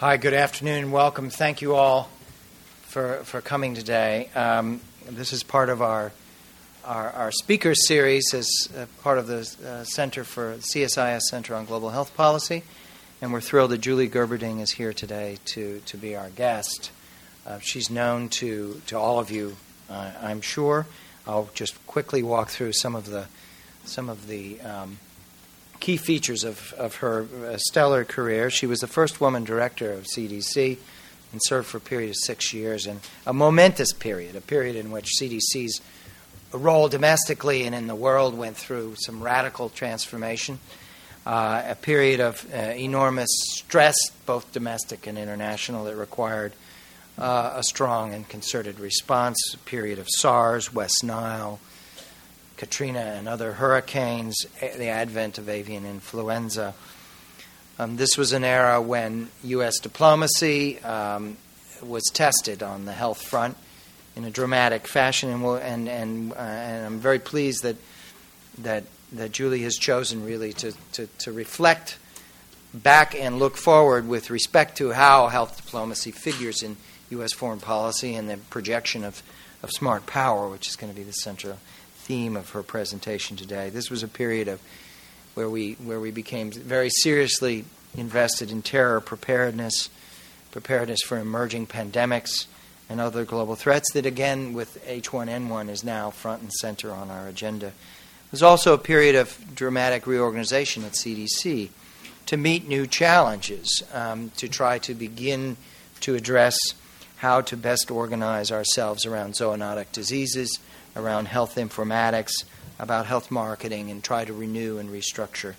Hi, good afternoon and welcome. Thank you all for coming today. This is part of our speaker series as part of the Center for CSIS Center on Global Health Policy, and we're thrilled that Julie Gerberding is here today to be our guest. She's known to all of you, I'm sure. I'll just quickly walk through some of the key features of her stellar career. She was the first woman director of CDC and served for a period of 6 years, and a momentous period, a period in which CDC's role domestically and in the world went through some radical transformation, a period of enormous stress, both domestic and international, that required a strong and concerted response, a period of SARS, West Nile, Katrina and other hurricanes, the advent of avian influenza. This was an era when U.S. diplomacy was tested on the health front in a dramatic fashion, and I'm very pleased that Julie has chosen really to reflect back and look forward with respect to how health diplomacy figures in U.S. foreign policy and the projection of smart power, which is going to be the central theme of her presentation today. This was a period where we became very seriously invested in terror preparedness for emerging pandemics and other global threats that, again, with H1N1 is now front and center on our agenda. It was also a period of dramatic reorganization at CDC to meet new challenges, to try to begin to address how to best organize ourselves around zoonotic diseases, around health informatics, about health marketing, and try to renew and restructure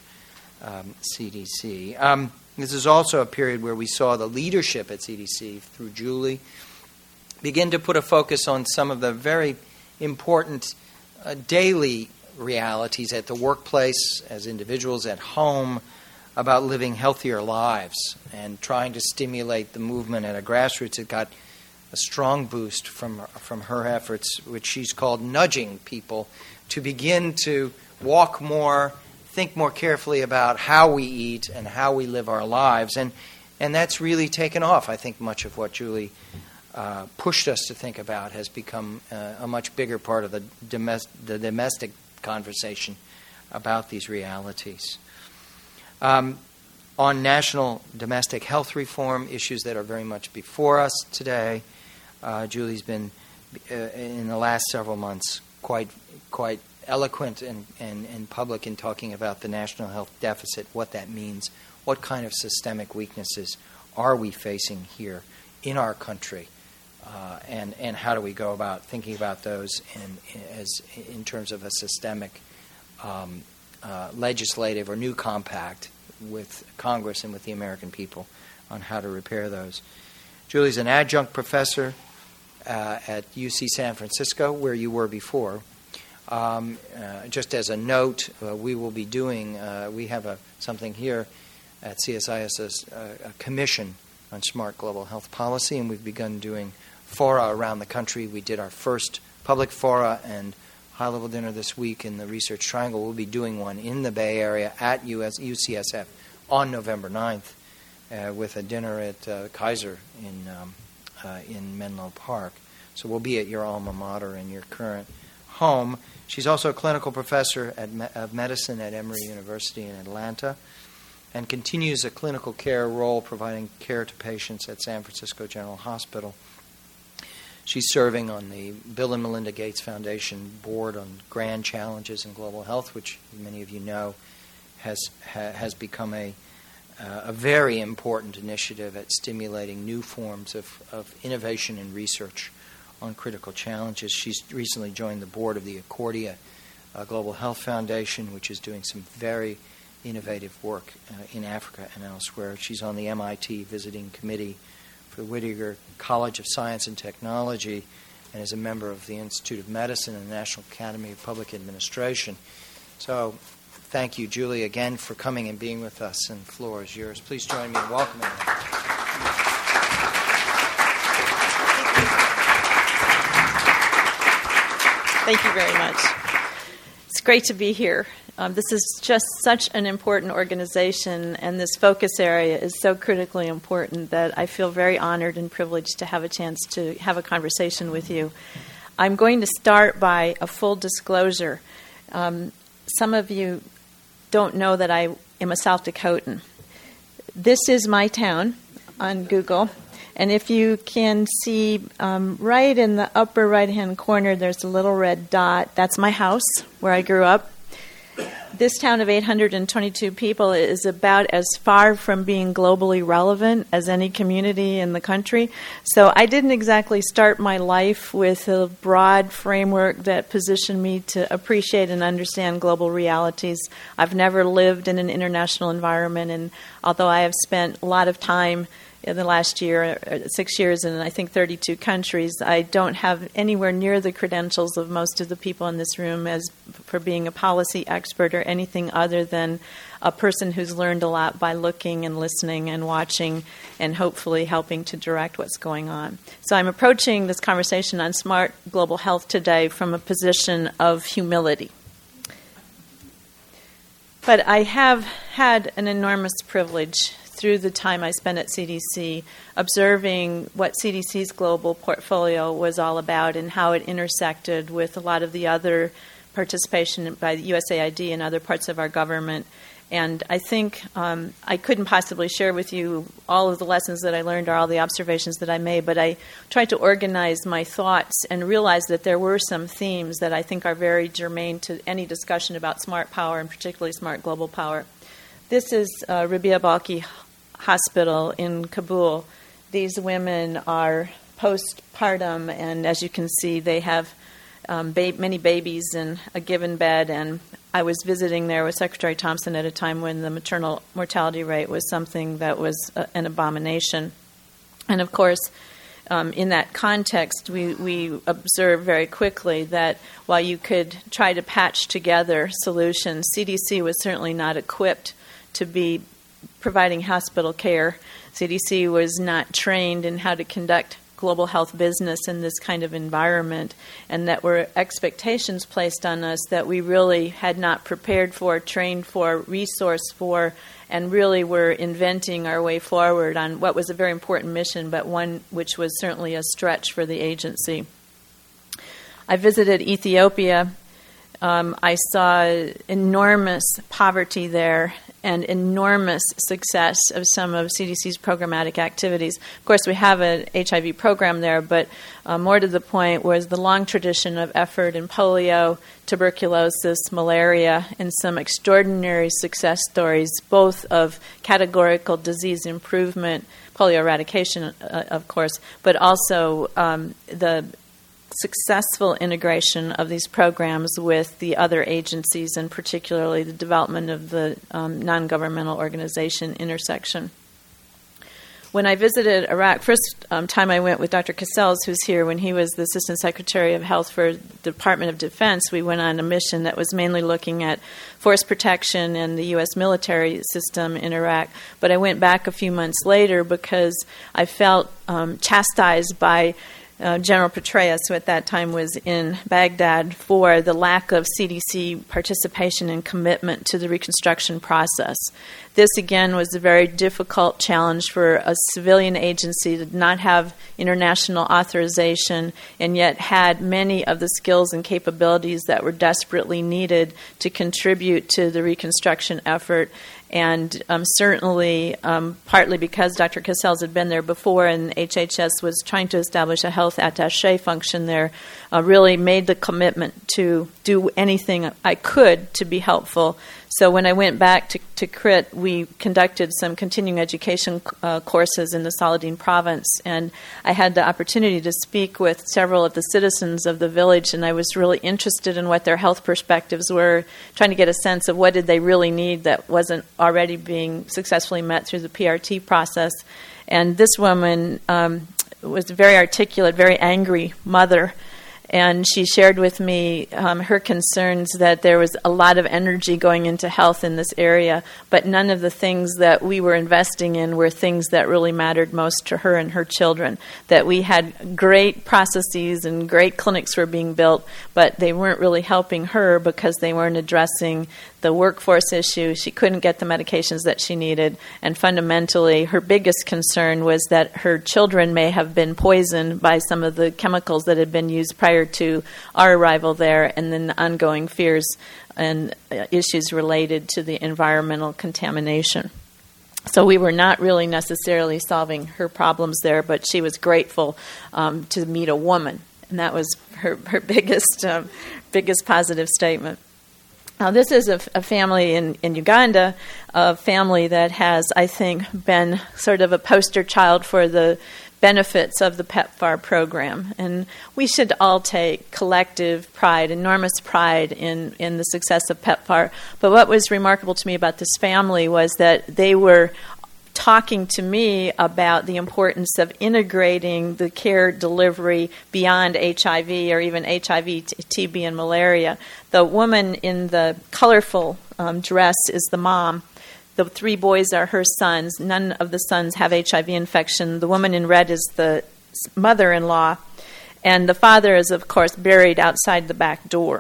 CDC. This is also a period where we saw the leadership at CDC, through Julie, begin to put a focus on some of the very important daily realities at the workplace, as individuals at home, about living healthier lives and trying to stimulate the movement at a grassroots. It got a strong boost from her efforts, which she's called nudging people to begin to walk more, think more carefully about how we eat and how we live our lives. And that's really taken off. I think much of what Julie pushed us to think about has become a much bigger part of the domestic conversation about these realities. On national domestic health reform, issues that are very much before us today, Julie's been, in the last several months, quite eloquent and public in talking about the national health deficit, what that means, what kind of systemic weaknesses are we facing here in our country, and how do we go about thinking about those in terms of a systemic legislative or new compact with Congress and with the American people on how to repair those. Julie's an adjunct professor at UC San Francisco, where you were before. Just as a note, we will be doing, we have something here at CSIS, a commission on smart global health policy, and we've begun doing fora around the country. We did our first public fora and high-level dinner this week in the Research Triangle. We'll be doing one in the Bay Area at UCSF on November 9th with a dinner at Kaiser in Menlo Park. So we'll be at your alma mater in your current home. She's also a clinical professor of medicine at Emory University in Atlanta and continues a clinical care role providing care to patients at San Francisco General Hospital. She's serving on the Bill and Melinda Gates Foundation board on grand challenges in global health, which many of you know has become a very important initiative at stimulating new forms of innovation and research on critical challenges. She's recently joined the board of the Accordia Global Health Foundation, which is doing some very innovative work in Africa and elsewhere. She's on the MIT Visiting Committee for the Whittier College of Science and Technology and is a member of the Institute of Medicine and the National Academy of Public Administration. So thank you, Julie, again for coming and being with us, and the floor is yours. Please join me in welcoming her. Thank you very much. It's great to be here This is just such an important organization, and this focus area is so critically important that I feel very honored and privileged to have a chance to have a conversation with you. I'm going to start by a full disclosure. Some of you don't know that I am a South Dakotan. This is my town on Google, and if you can see right in the upper right-hand corner, there's a little red dot. That's my house where I grew up. This town of 822 people is about as far from being globally relevant as any community in the country. So I didn't exactly start my life with a broad framework that positioned me to appreciate and understand global realities. I've never lived in an international environment, and although I have spent a lot of time in the last 6 years in, I think, 32 countries, I don't have anywhere near the credentials of most of the people in this room as for being a policy expert or anything other than a person who's learned a lot by looking and listening and watching and hopefully helping to direct what's going on. So I'm approaching this conversation on smart global health today from a position of humility. But I have had an enormous privilege through the time I spent at CDC, observing what CDC's global portfolio was all about and how it intersected with a lot of the other participation by the USAID and other parts of our government. And I think I couldn't possibly share with you all of the lessons that I learned or all the observations that I made, but I tried to organize my thoughts and realize that there were some themes that I think are very germane to any discussion about smart power and particularly smart global power. This is Rabia Balkhi Hospital in Kabul. These women are postpartum, and as you can see, they have many babies in a given bed. And I was visiting there with Secretary Thompson at a time when the maternal mortality rate was something that was an abomination. And of course, in that context, we observed very quickly that while you could try to patch together solutions, CDC was certainly not equipped to be providing hospital care. CDC was not trained in how to conduct global health business in this kind of environment, and that were expectations placed on us that we really had not prepared for, trained for, resourced for, and really were inventing our way forward on what was a very important mission, but one which was certainly a stretch for the agency. I visited Ethiopia. I saw enormous poverty there and enormous success of some of CDC's programmatic activities. Of course, we have an HIV program there, but more to the point was the long tradition of effort in polio, tuberculosis, malaria, and some extraordinary success stories, both of categorical disease improvement, polio eradication, of course, but also the successful integration of these programs with the other agencies, and particularly the development of the non-governmental organization intersection. When I visited Iraq, first time I went with Dr. Cassels, who's here, when he was the Assistant Secretary of Health for the Department of Defense, we went on a mission that was mainly looking at force protection and the U.S. military system in Iraq. But I went back a few months later because I felt chastised by General Petraeus, who at that time was in Baghdad, for the lack of CDC participation and commitment to the reconstruction process. This, again, was a very difficult challenge for a civilian agency that did not have international authorization and yet had many of the skills and capabilities that were desperately needed to contribute to the reconstruction effort. And certainly, partly because Dr. Cassels had been there before and HHS was trying to establish a health attaché function there, really made the commitment to do anything I could to be helpful. So when I went back to CRIT, we conducted some continuing education courses in the Saladin province, and I had the opportunity to speak with several of the citizens of the village, and I was really interested in what their health perspectives were, trying to get a sense of what did they really need that wasn't already being successfully met through the PRT process. And this woman was a very articulate, very angry mother, And she shared with me her concerns that there was a lot of energy going into health in this area, but none of the things that we were investing in were things that really mattered most to her and her children. That we had great processes and great clinics were being built, but they weren't really helping her because they weren't addressing the workforce issue. She couldn't get the medications that she needed, and fundamentally her biggest concern was that her children may have been poisoned by some of the chemicals that had been used prior to our arrival there, and then the ongoing fears and issues related to the environmental contamination. So we were not really necessarily solving her problems there, but she was grateful to meet a woman, and that was her biggest positive statement. Now, this is a family in Uganda, a family that has, I think, been sort of a poster child for the benefits of the PEPFAR program. And we should all take collective pride, enormous pride in the success of PEPFAR. But what was remarkable to me about this family was that they were talking to me about the importance of integrating the care delivery beyond HIV or even HIV, TB, and malaria. The woman in the colorful dress is the mom. The 3 boys are her sons. None of the sons have HIV infection. The woman in red is the mother-in-law. And the father is, of course, buried outside the back door.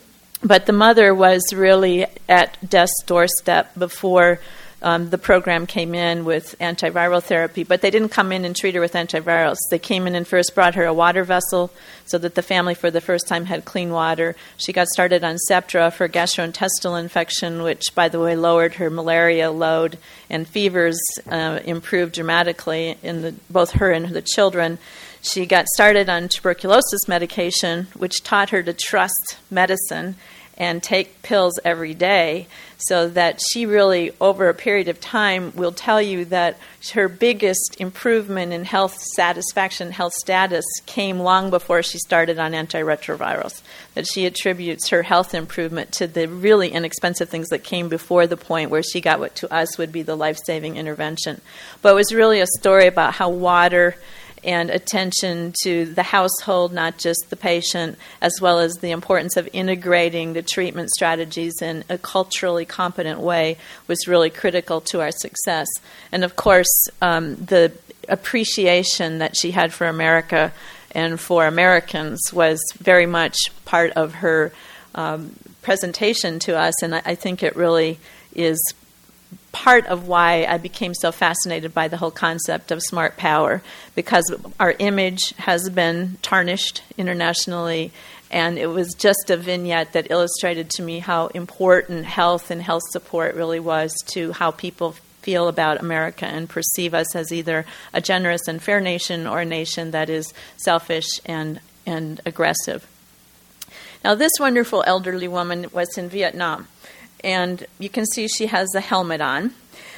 But the mother was really at death's doorstep before the program came in with antiviral therapy, but they didn't come in and treat her with antivirals. They came in and first brought her a water vessel so that the family for the first time had clean water. She got started on Septra for gastrointestinal infection, which, by the way, lowered her malaria load, and fevers improved dramatically in both her and the children. She got started on tuberculosis medication, which taught her to trust medicine and take pills every day, so that she really, over a period of time, will tell you that her biggest improvement in health satisfaction, health status, came long before she started on antiretrovirals. That she attributes her health improvement to the really inexpensive things that came before the point where she got what to us would be the life-saving intervention. But it was really a story about how water and attention to the household, not just the patient, as well as the importance of integrating the treatment strategies in a culturally competent way was really critical to our success. And of course, the appreciation that she had for America and for Americans was very much part of her presentation to us, and I think it really is part of why I became so fascinated by the whole concept of smart power, because our image has been tarnished internationally, and it was just a vignette that illustrated to me how important health and health support really was to how people feel about America and perceive us as either a generous and fair nation or a nation that is selfish and aggressive. Now, this wonderful elderly woman was in Vietnam. And you can see she has a helmet on.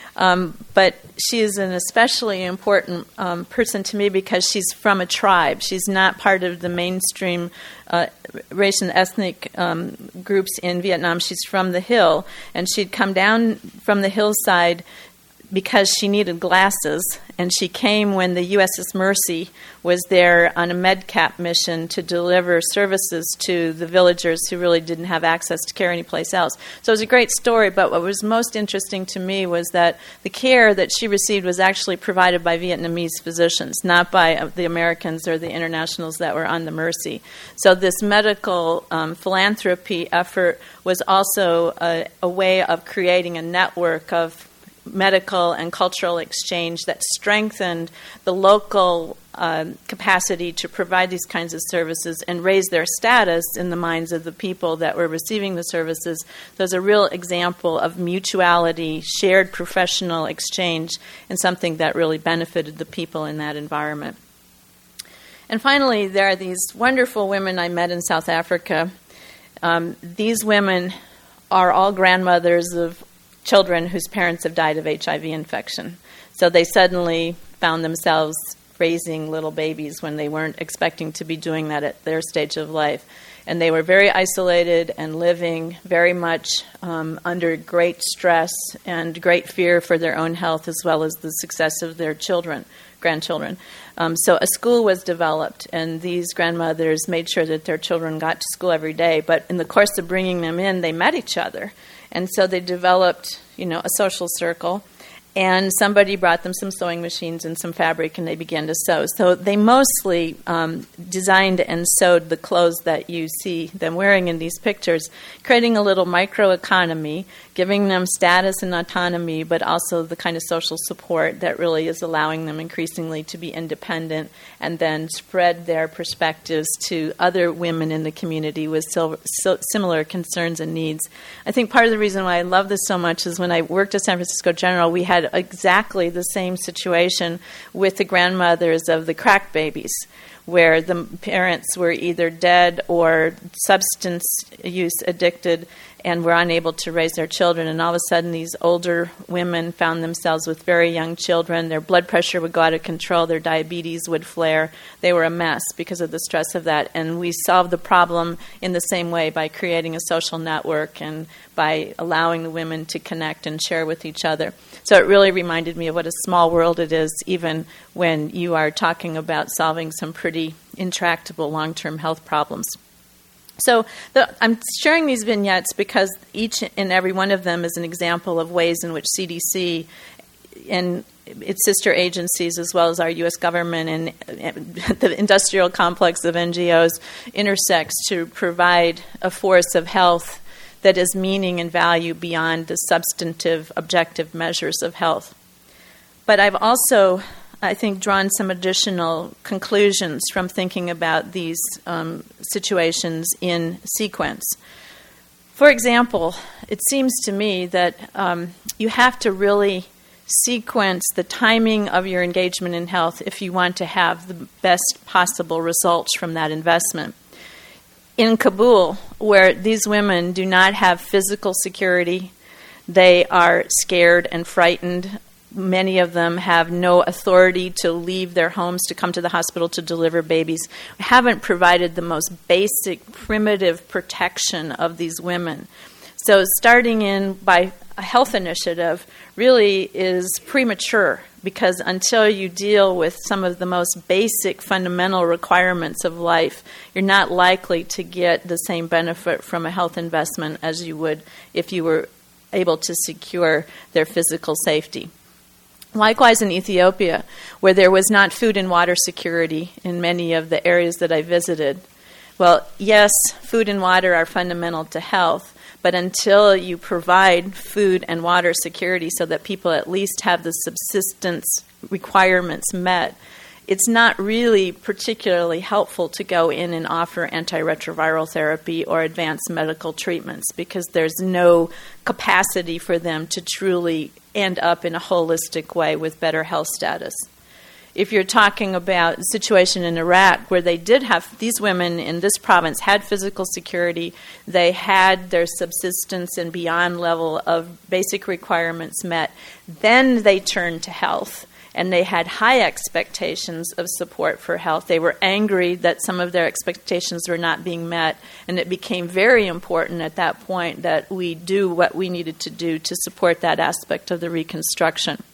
But she is an especially important person to me because she's from a tribe. She's not part of the mainstream race and ethnic groups in Vietnam. She's from the hill. And she'd come down from the hillside because she needed glasses, and she came when the USS Mercy was there on a MedCap mission to deliver services to the villagers who really didn't have access to care anyplace else. So it was a great story, but what was most interesting to me was that the care that she received was actually provided by Vietnamese physicians, not by the Americans or the internationals that were on the Mercy. So this medical philanthropy effort was also a way of creating a network of medical and cultural exchange that strengthened the local capacity to provide these kinds of services and raise their status in the minds of the people that were receiving the services. There's a real example of mutuality, shared professional exchange, and something that really benefited the people in that environment. And finally, there are these wonderful women I met in South Africa. These women are all grandmothers of children whose parents have died of HIV infection. So they suddenly found themselves raising little babies when they weren't expecting to be doing that at their stage of life. And they were very isolated and living very much under great stress and great fear for their own health as well as the success of their grandchildren. So a school was developed, and these grandmothers made sure that their children got to school every day. But in the course of bringing them in, they met each other. And so they developed, a social circle. And somebody brought them some sewing machines and some fabric, and they began to sew. So they mostly designed and sewed the clothes that you see them wearing in these pictures, creating a little microeconomy, giving them status and autonomy, but also the kind of social support that really is allowing them increasingly to be independent and then spread their perspectives to other women in the community with similar concerns and needs. I think part of the reason why I love this so much is when I worked at San Francisco General, we had exactly the same situation with the grandmothers of the crack babies, where the parents were either dead or substance use addicted and were unable to raise their children. And all of a sudden, these older women found themselves with very young children. Their blood pressure would go out of control. Their diabetes would flare. They were a mess because of the stress of that. And we solved the problem in the same way by creating a social network and by allowing the women to connect and share with each other. So it really reminded me of what a small world it is, even when you are talking about solving some pretty intractable long-term health problems. So I'm sharing these vignettes because each and every one of them is an example of ways in which CDC and its sister agencies, as well as our U.S. government and the industrial complex of NGOs, intersects to provide a force of health that is meaning and value beyond the substantive, objective measures of health. But I've also, I think, drawn some additional conclusions from thinking about these situations in sequence. For example, it seems to me that you have to really sequence the timing of your engagement in health if you want to have the best possible results from that investment. In Kabul, where these women do not have physical security, they are scared and frightened. Many of them have no authority to leave their homes to come to the hospital to deliver babies. We haven't provided the most basic, primitive protection of these women. So starting in by a health initiative really is premature, because until you deal with some of the most basic fundamental requirements of life, you're not likely to get the same benefit from a health investment as you would if you were able to secure their physical safety. Likewise in Ethiopia, where there was not food and water security in many of the areas that I visited. Well, yes, food and water are fundamental to health, but until you provide food and water security so that people at least have the subsistence requirements met, it's not really particularly helpful to go in and offer antiretroviral therapy or advanced medical treatments, because there's no capacity for them to truly end up in a holistic way with better health status. If you're talking about the situation in Iraq, where they did have, these women in this province had physical security, they had their subsistence and beyond level of basic requirements met, then they turned to health. And they had high expectations of support for health. They were angry that some of their expectations were not being met, and it became very important at that point that we do what we needed to do to support that aspect of the reconstruction.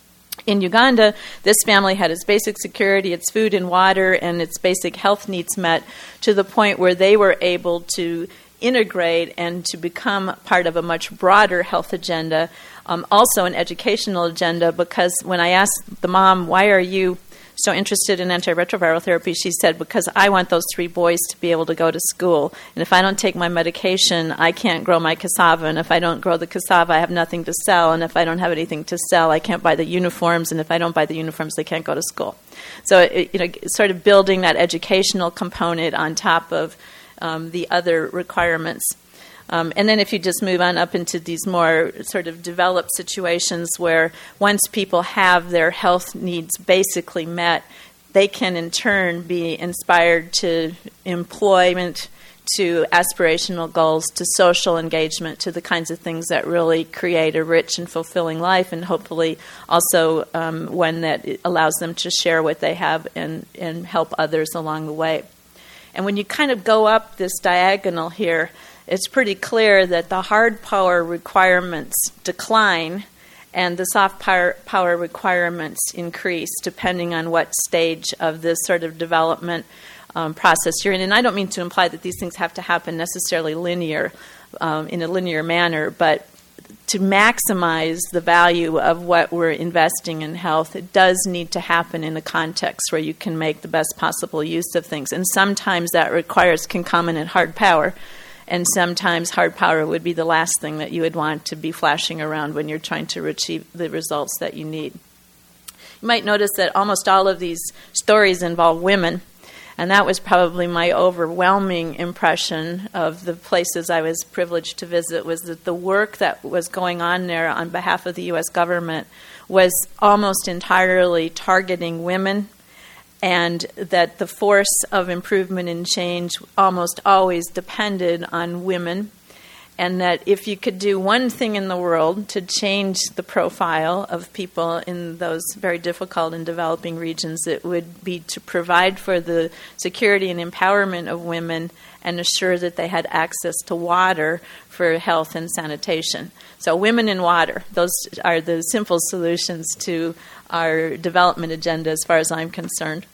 In Uganda, this family had its basic security, its food and water, and its basic health needs met to the point where they were able to integrate and to become part of a much broader health agenda, also an educational agenda, because when I asked the mom, why are you so interested in antiretroviral therapy, she said, because I want those 3 boys to be able to go to school. And if I don't take my medication, I can't grow my cassava. And if I don't grow the cassava, I have nothing to sell. And if I don't have anything to sell, I can't buy the uniforms. And if I don't buy the uniforms, they can't go to school. So, sort of building that educational component on top of the other requirements. And then if you just move on up into these more sort of developed situations where once people have their health needs basically met, they can in turn be inspired to employment, to aspirational goals, to social engagement, to the kinds of things that really create a rich and fulfilling life, and hopefully also one that allows them to share what they have and help others along the way. And when you kind of go up this diagonal here, it's pretty clear that the hard power requirements decline and the soft power requirements increase depending on what stage of this sort of development process you're in. And I don't mean to imply that these things have to happen necessarily in a linear manner, but to maximize the value of what we're investing in health, it does need to happen in a context where you can make the best possible use of things. And sometimes that requires concomitant hard power, and sometimes hard power would be the last thing that you would want to be flashing around when you're trying to achieve the results that you need. You might notice that almost all of these stories involve women, and that was probably my overwhelming impression of the places I was privileged to visit, was that the work that was going on there on behalf of the U.S. government was almost entirely targeting women, and that the force of improvement and change almost always depended on women, and that if you could do one thing in the world to change the profile of people in those very difficult and developing regions, it would be to provide for the security and empowerment of women and assure that they had access to water for health and sanitation. So women and water, those are the simple solutions to our development agenda as far as I'm concerned.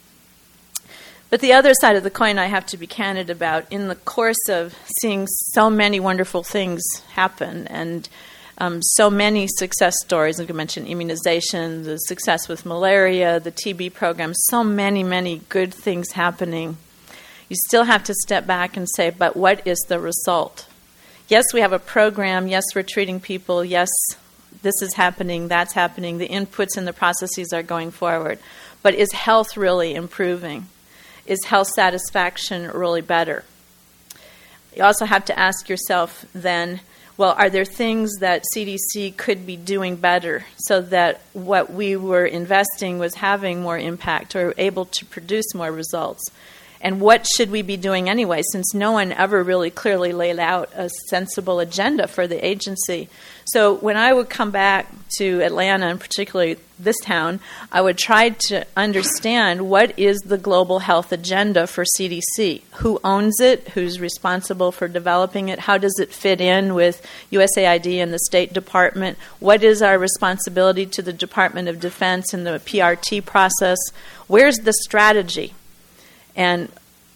But the other side of the coin I have to be candid about, in the course of seeing so many wonderful things happen and so many success stories, like I mentioned immunization, the success with malaria, the TB program, so many, many good things happening, you still have to step back and say, but what is the result? Yes, we have a program. Yes, we're treating people. Yes, this is happening, that's happening. The inputs and the processes are going forward. But is health really improving? Is health satisfaction really better? You also have to ask yourself then, well, are there things that CDC could be doing better so that what we were investing was having more impact or able to produce more results? And what should we be doing anyway, since no one ever really clearly laid out a sensible agenda for the agency? So when I would come back to Atlanta, and particularly this town, I would try to understand what is the global health agenda for CDC. Who owns it? Who's responsible for developing it? How does it fit in with USAID and the State Department? What is our responsibility to the Department of Defense and the PRT process? Where's the strategy? And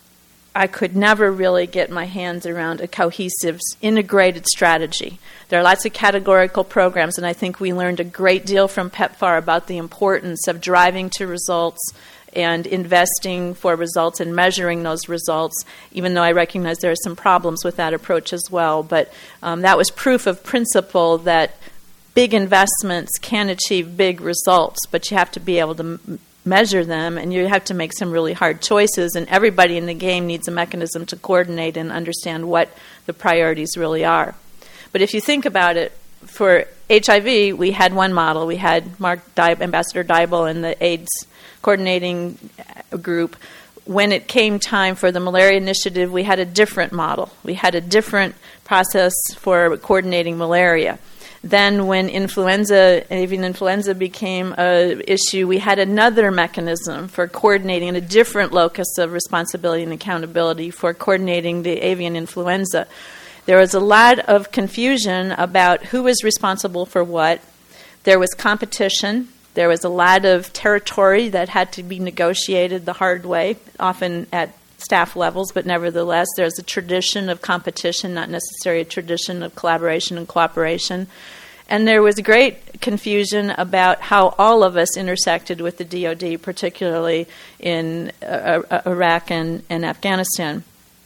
I could never really get my hands around a cohesive, integrated strategy. There are lots of categorical programs, and I think we learned a great deal from PEPFAR about the importance of driving to results and investing for results and measuring those results, even though I recognize there are some problems with that approach as well. But that was proof of principle that big investments can achieve big results, but you have to be able to measure them, and you have to make some really hard choices, and everybody in the game needs a mechanism to coordinate and understand what the priorities really are. But if you think about it, for HIV, we had one model. We had Ambassador Dybel and the AIDS coordinating group. When it came time for the malaria initiative, we had a different model. We had a different process for coordinating malaria. Then when avian influenza became an issue, we had another mechanism for coordinating a different locus of responsibility and accountability for coordinating the avian influenza. There was a lot of confusion about who was responsible for what. There was competition. There was a lot of territory that had to be negotiated the hard way, often at staff levels, but nevertheless, there's a tradition of competition, not necessarily a tradition of collaboration and cooperation. And there was great confusion about how all of us intersected with the DoD, particularly in Iraq and Afghanistan.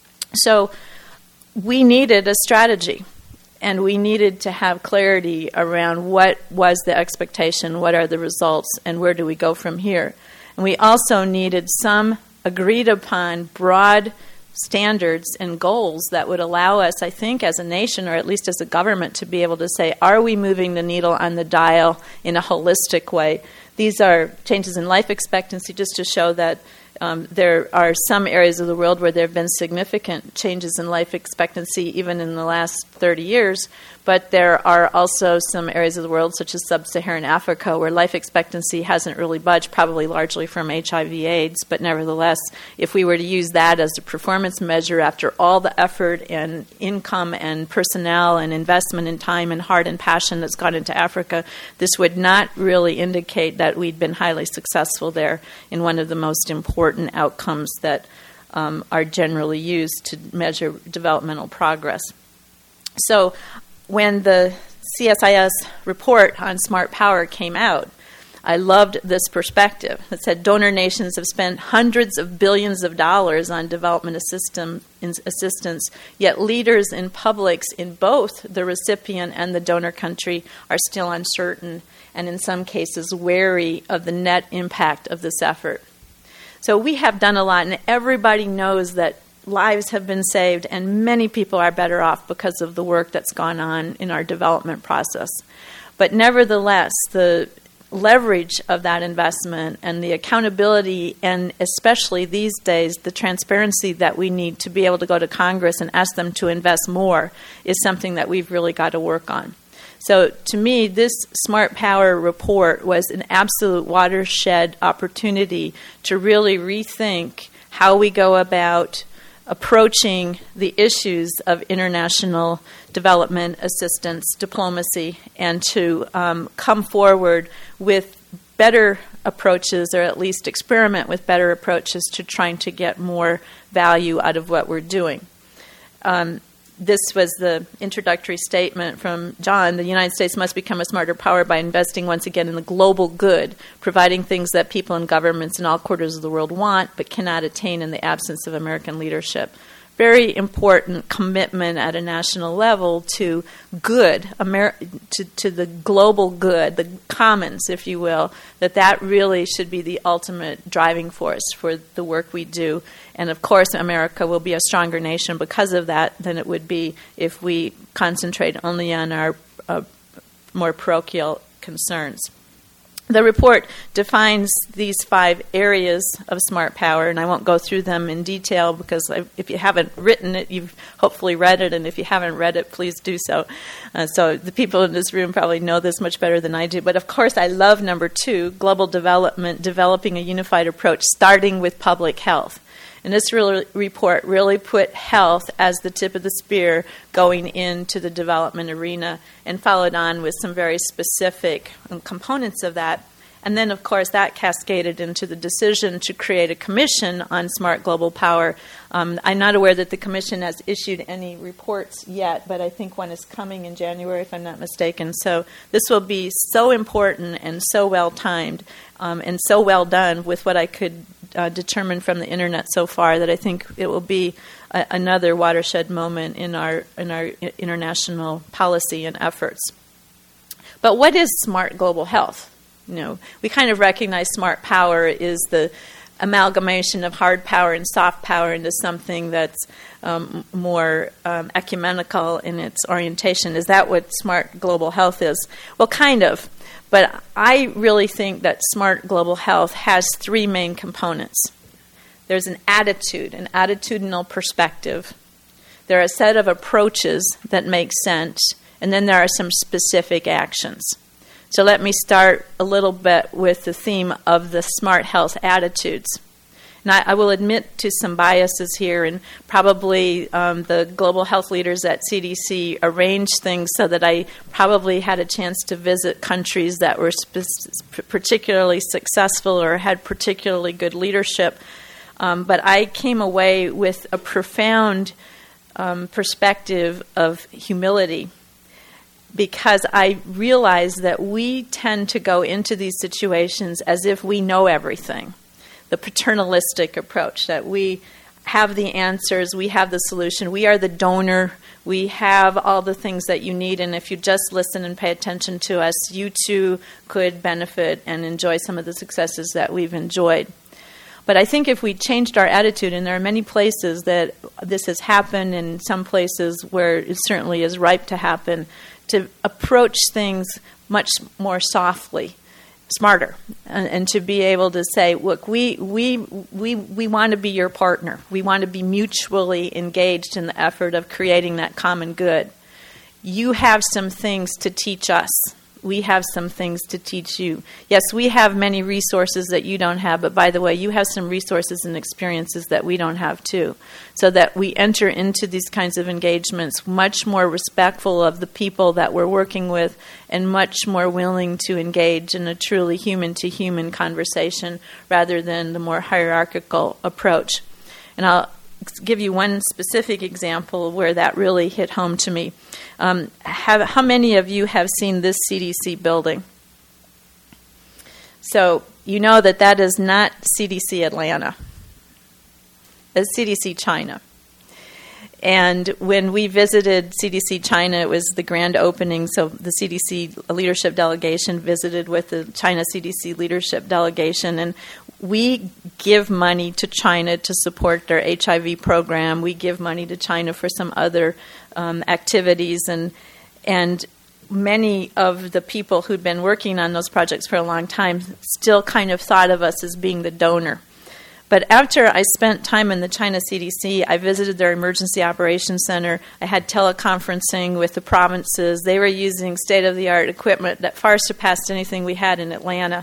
So we needed a strategy, and we needed to have clarity around what was the expectation, what are the results, and where do we go from here. And we also needed some agreed upon broad standards and goals that would allow us, I think, as a nation or at least as a government to be able to say, are we moving the needle on the dial in a holistic way? These are changes in life expectancy, just to show that there are some areas of the world where there have been significant changes in life expectancy even in the last 30 years. But there are also some areas of the world, such as sub-Saharan Africa, where life expectancy hasn't really budged, probably largely from HIV/AIDS. But nevertheless, if we were to use that as a performance measure after all the effort and income and personnel and investment in time and heart and passion that's gone into Africa, this would not really indicate that we'd been highly successful there in one of the most important outcomes that are generally used to measure developmental progress. So when the CSIS report on smart power came out, I loved this perspective. It said donor nations have spent hundreds of billions of dollars on development assistance, yet leaders in publics in both the recipient and the donor country are still uncertain and in some cases wary of the net impact of this effort. So we have done a lot, and everybody knows that lives have been saved and many people are better off because of the work that's gone on in our development process. But nevertheless, the leverage of that investment and the accountability, and especially these days, the transparency that we need to be able to go to Congress and ask them to invest more is something that we've really got to work on. So to me, this Smart Power report was an absolute watershed opportunity to really rethink how we go about approaching the issues of international development assistance, diplomacy, and to come forward with better approaches, or at least experiment with better approaches to trying to get more value out of what we're doing. This was the introductory statement from John. The United States must become a smarter power by investing once again in the global good, providing things that people and governments in all quarters of the world want but cannot attain in the absence of American leadership. Very important commitment at a national level to good, to the global good, the commons, if you will, that really should be the ultimate driving force for the work we do. And of course, America will be a stronger nation because of that than it would be if we concentrate only on our more parochial concerns. The report defines these 5 areas of smart power, and I won't go through them in detail because if you haven't written it, you've hopefully read it, and if you haven't read it, please do so. So the people in this room probably know this much better than I do. But of course, I love number 2, global development, developing a unified approach, starting with public health. And this report really put health as the tip of the spear going into the development arena and followed on with some very specific components of that. And then, of course, that cascaded into the decision to create a commission on smart global power. I'm not aware that the commission has issued any reports yet, but I think one is coming in January, if I'm not mistaken. So this will be so important and so well-timed and so well done with what I could determine from the Internet so far that I think it will be another watershed moment in our international policy and efforts. But what is smart global health? You know, we kind of recognize smart power is the amalgamation of hard power and soft power into something that's more ecumenical in its orientation. Is that what smart global health is? Well, kind of. But I really think that smart global health has 3 main components. There's an attitude, an attitudinal perspective. There are a set of approaches that make sense, and then there are some specific actions. So let me start a little bit with the theme of the smart health attitudes. And I will admit to some biases here, and probably the global health leaders at CDC arranged things so that I probably had a chance to visit countries that were particularly successful or had particularly good leadership. But I came away with a profound perspective of humility, because I realized that we tend to go into these situations as if we know everything. The paternalistic approach, that we have the answers, we have the solution, we are the donor, we have all the things that you need, and if you just listen and pay attention to us, you too could benefit and enjoy some of the successes that we've enjoyed. But I think if we changed our attitude, and there are many places that this has happened, and some places where it certainly is ripe to happen, to approach things much more softly, smarter, and to be able to say, look, we want to be your partner. We want to be mutually engaged in the effort of creating that common good. you have some things to teach us. We have some things to teach you. Yes, we have many resources that you don't have, but by the way, you have some resources and experiences that we don't have too. So that we enter into these kinds of engagements much more respectful of the people that we're working with and much more willing to engage in a truly human-to-human conversation rather than the more hierarchical approach. And I'll give you one specific example where that really hit home to me. How many of you have seen this CDC building? So you know that is not CDC Atlanta. It's CDC China. And when we visited CDC China, it was the grand opening, so the CDC leadership delegation visited with the China CDC leadership delegation, and we give money to China to support their HIV program. We give money to China for some other activities, and many of the people who'd been working on those projects for a long time still kind of thought of us as being the donor. But after I spent time in the China CDC, I visited their emergency operations center. I had teleconferencing with the provinces. They were using state-of-the-art equipment that far surpassed anything we had in Atlanta.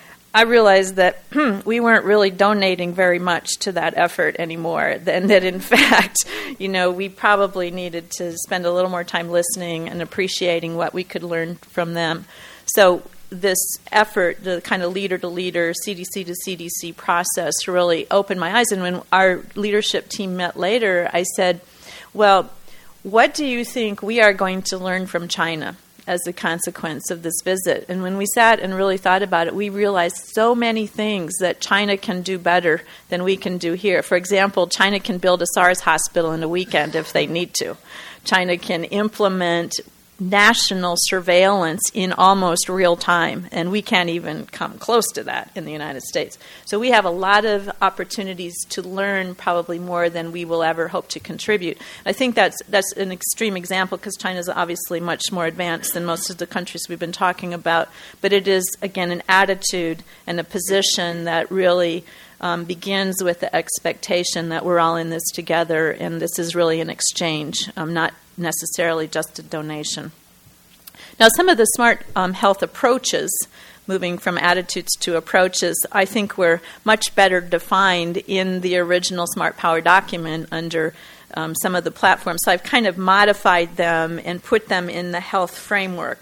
I realized that we weren't really donating very much to that effort anymore, and that in fact, we probably needed to spend a little more time listening and appreciating what we could learn from them. So this effort, the kind of leader-to-leader, CDC-to-CDC process really opened my eyes. And when our leadership team met later, I said, well, what do you think we are going to learn from China as a consequence of this visit? And when we sat and really thought about it, we realized so many things that China can do better than we can do here. For example, China can build a SARS hospital in a weekend if they need to. China can implement national surveillance in almost real time, and we can't even come close to that in the United States. So we have a lot of opportunities to learn, probably more than we will ever hope to contribute. I think that's an extreme example because China is obviously much more advanced than most of the countries we've been talking about, but it is, again, an attitude and a position that really begins with the expectation that we're all in this together, and this is really an exchange, not necessarily just a donation. Now, some of the smart health approaches, moving from attitudes to approaches, I think were much better defined in the original Smart Power document under some of the platforms. So I've kind of modified them and put them in the health framework.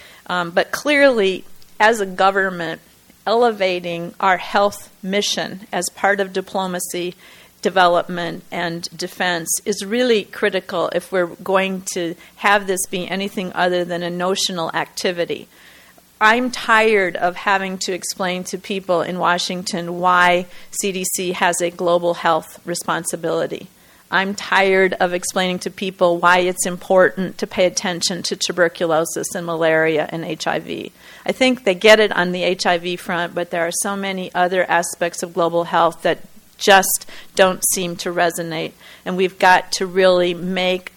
But clearly, as a government, elevating our health mission as part of diplomacy, development, and defense is really critical if we're going to have this be anything other than a notional activity. I'm tired of having to explain to people in Washington why CDC has a global health responsibility. I'm tired of explaining to people why it's important to pay attention to tuberculosis and malaria and HIV. I think they get it on the HIV front, but there are so many other aspects of global health that just don't seem to resonate. And we've got to really make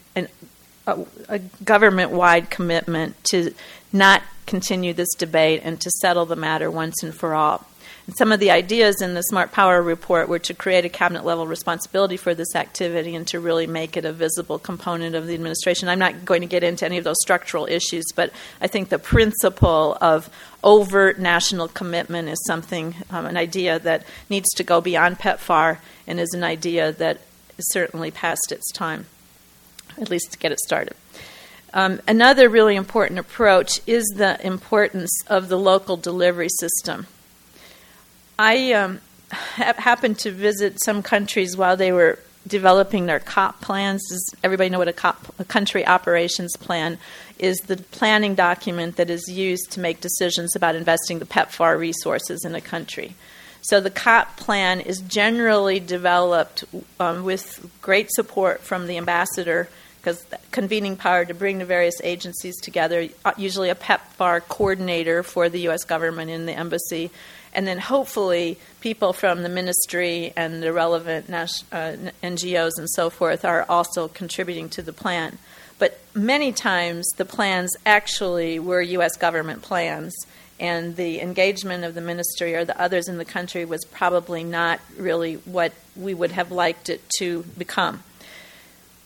a government-wide commitment to not continue this debate and to settle the matter once and for all. And some of the ideas in the Smart Power report were to create a cabinet-level responsibility for this activity and to really make it a visible component of the administration. I'm not going to get into any of those structural issues, but I think the principle of overt national commitment is something, an idea that needs to go beyond PEPFAR and is an idea that is certainly past its time, at least to get it started. Another really important approach is the importance of the local delivery system. I happened to visit some countries while they were developing their COP plans. Does everybody know what a country operations plan is? The planning document that is used to make decisions about investing the PEPFAR resources in a country. So the COP plan is generally developed with great support from the ambassador, because convening power to bring the various agencies together, usually a PEPFAR coordinator for the U.S. government in the embassy, and then hopefully people from the ministry and the relevant NGOs and so forth are also contributing to the plan. But many times the plans actually were U.S. government plans, and the engagement of the ministry or the others in the country was probably not really what we would have liked it to become.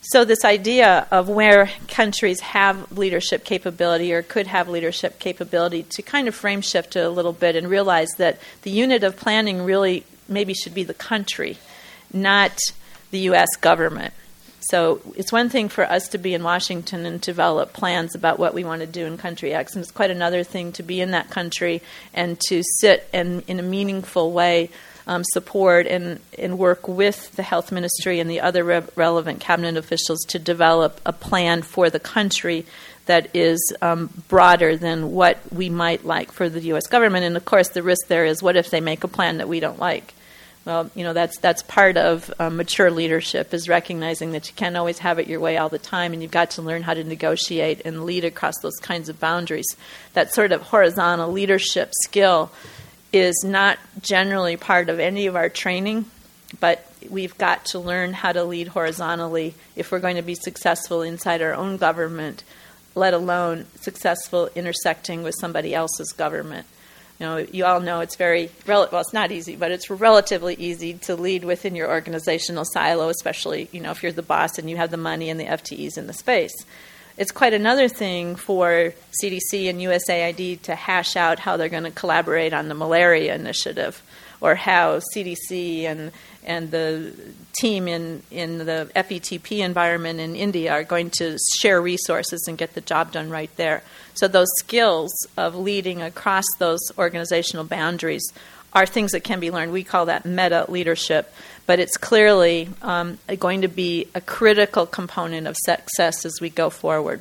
So this idea of where countries have leadership capability or could have leadership capability, to kind of frame shift it a little bit and realize that the unit of planning really maybe should be the country, not the U.S. government. So it's one thing for us to be in Washington and develop plans about what we want to do in country X, and it's quite another thing to be in that country and to sit and, in a meaningful way, support and work with the health ministry and the other relevant cabinet officials to develop a plan for the country that is broader than what we might like for the U.S. government. And, of course, the risk there is, what if they make a plan that we don't like? Well, that's part of mature leadership, is recognizing that you can't always have it your way all the time, and you've got to learn how to negotiate and lead across those kinds of boundaries. That sort of horizontal leadership skill is not generally part of any of our training, but we've got to learn how to lead horizontally if we're going to be successful inside our own government, let alone successful intersecting with somebody else's government. You all know it's it's not easy, but it's relatively easy to lead within your organizational silo, especially, if you're the boss and you have the money and the FTEs in the space. It's quite another thing for CDC and USAID to hash out how they're going to collaborate on the malaria initiative, or how CDC and the team in the FETP environment in India are going to share resources and get the job done right there. So those skills of leading across those organizational boundaries are things that can be learned. We call that meta leadership, but it's clearly going to be a critical component of success as we go forward.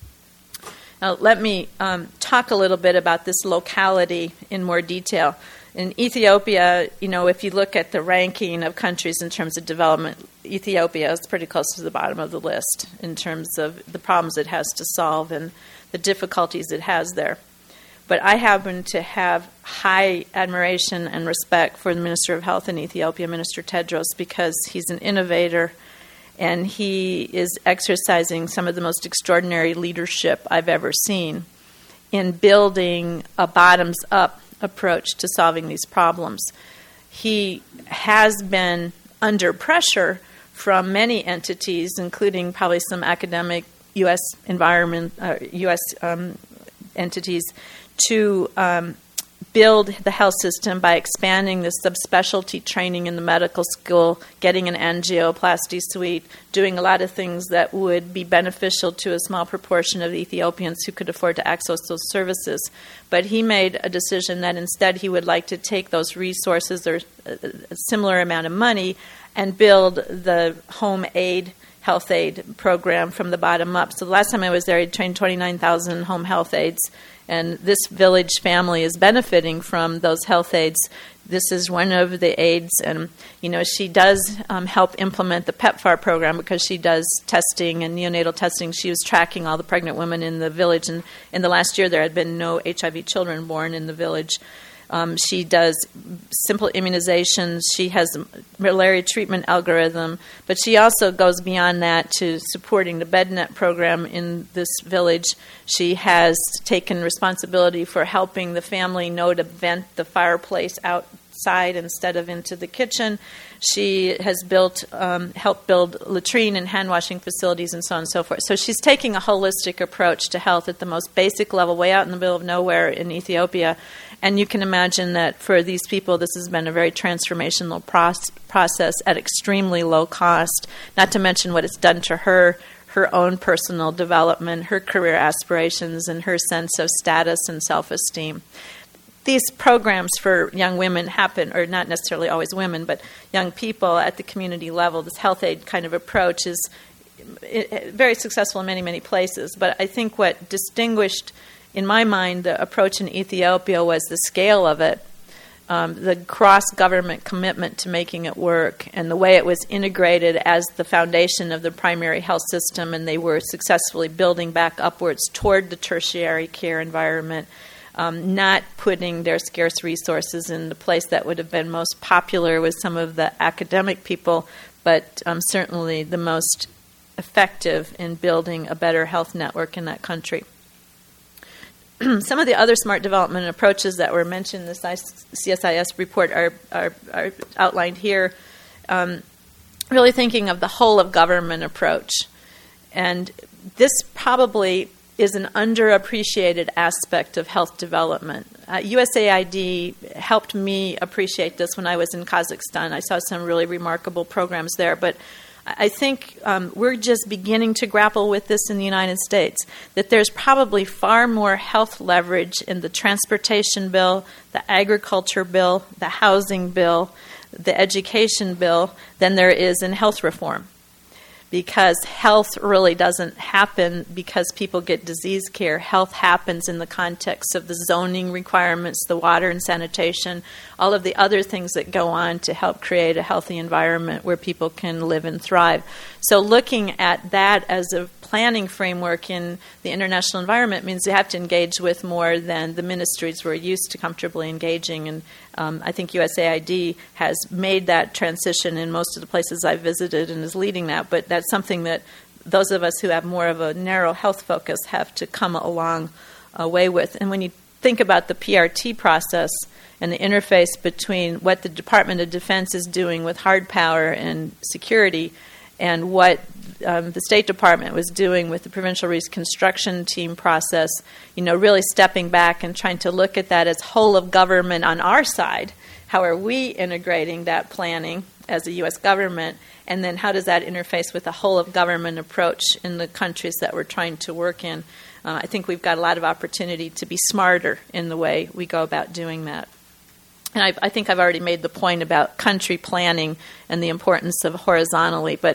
Now, let me talk a little bit about this locality in more detail. In Ethiopia, if you look at the ranking of countries in terms of development, Ethiopia is pretty close to the bottom of the list in terms of the problems it has to solve and the difficulties it has there. But I happen to have high admiration and respect for the Minister of Health in Ethiopia, Minister Tedros, because he's an innovator and he is exercising some of the most extraordinary leadership I've ever seen in building a bottoms-up approach to solving these problems. He has been under pressure from many entities, including probably some academic U.S. entities, to build the health system by expanding the subspecialty training in the medical school, getting an angioplasty suite, doing a lot of things that would be beneficial to a small proportion of Ethiopians who could afford to access those services. But he made a decision that instead he would like to take those resources, or a similar amount of money, and build the home aid, health aid program from the bottom up. So the last time I was there, he trained 29,000 home health aides, and this village family is benefiting from those health aides. This is one of the aides, and she does help implement the PEPFAR program because she does testing and neonatal testing. She was tracking all the pregnant women in the village, and in the last year there had been no HIV children born in the village. She does simple immunizations. She has a malaria treatment algorithm, but she also goes beyond that to supporting the BedNet program in this village. She has taken responsibility for helping the family know to vent the fireplace outside instead of into the kitchen. She has helped build latrine and hand washing facilities and so on and so forth. So she's taking a holistic approach to health at the most basic level, way out in the middle of nowhere in Ethiopia. And you can imagine that for these people, this has been a very transformational process at extremely low cost, not to mention what it's done to her own personal development, her career aspirations, and her sense of status and self-esteem. These programs for young women happen, or not necessarily always women, but young people at the community level. This health aid kind of approach is very successful in many, many places. But I think what distinguished, in my mind, the approach in Ethiopia was the scale of it, the cross-government commitment to making it work, and the way it was integrated as the foundation of the primary health system, and they were successfully building back upwards toward the tertiary care environment, not putting their scarce resources in the place that would have been most popular with some of the academic people, but certainly the most effective in building a better health network in that country. Some of the other smart development approaches that were mentioned in this CSIS report are outlined here. Really thinking of the whole of government approach. And this probably is an underappreciated aspect of health development. USAID helped me appreciate this when I was in Kazakhstan. I saw some really remarkable programs there, but I think we're just beginning to grapple with this in the United States, that there's probably far more health leverage in the transportation bill, the agriculture bill, the housing bill, the education bill than there is in health reform. Because health really doesn't happen because people get disease care. Health happens in the context of the zoning requirements, the water and sanitation, all of the other things that go on to help create a healthy environment where people can live and thrive. So looking at that as a planning framework in the international environment means you have to engage with more than the ministries we're used to comfortably engaging. And I think USAID has made that transition in most of the places I've visited and is leading that. But that's something that those of us who have more of a narrow health focus have to come a long way with. And when you think about the PRT process and the interface between what the Department of Defense is doing with hard power and security and what the State Department was doing with the Provincial Reconstruction Team process, really stepping back and trying to look at that as whole of government on our side. How are we integrating that planning as a U.S. government? And then how does that interface with the whole of government approach in the countries that we're trying to work in? I think we've got a lot of opportunity to be smarter in the way we go about doing that. And I think I've already made the point about country planning and the importance of horizontally, but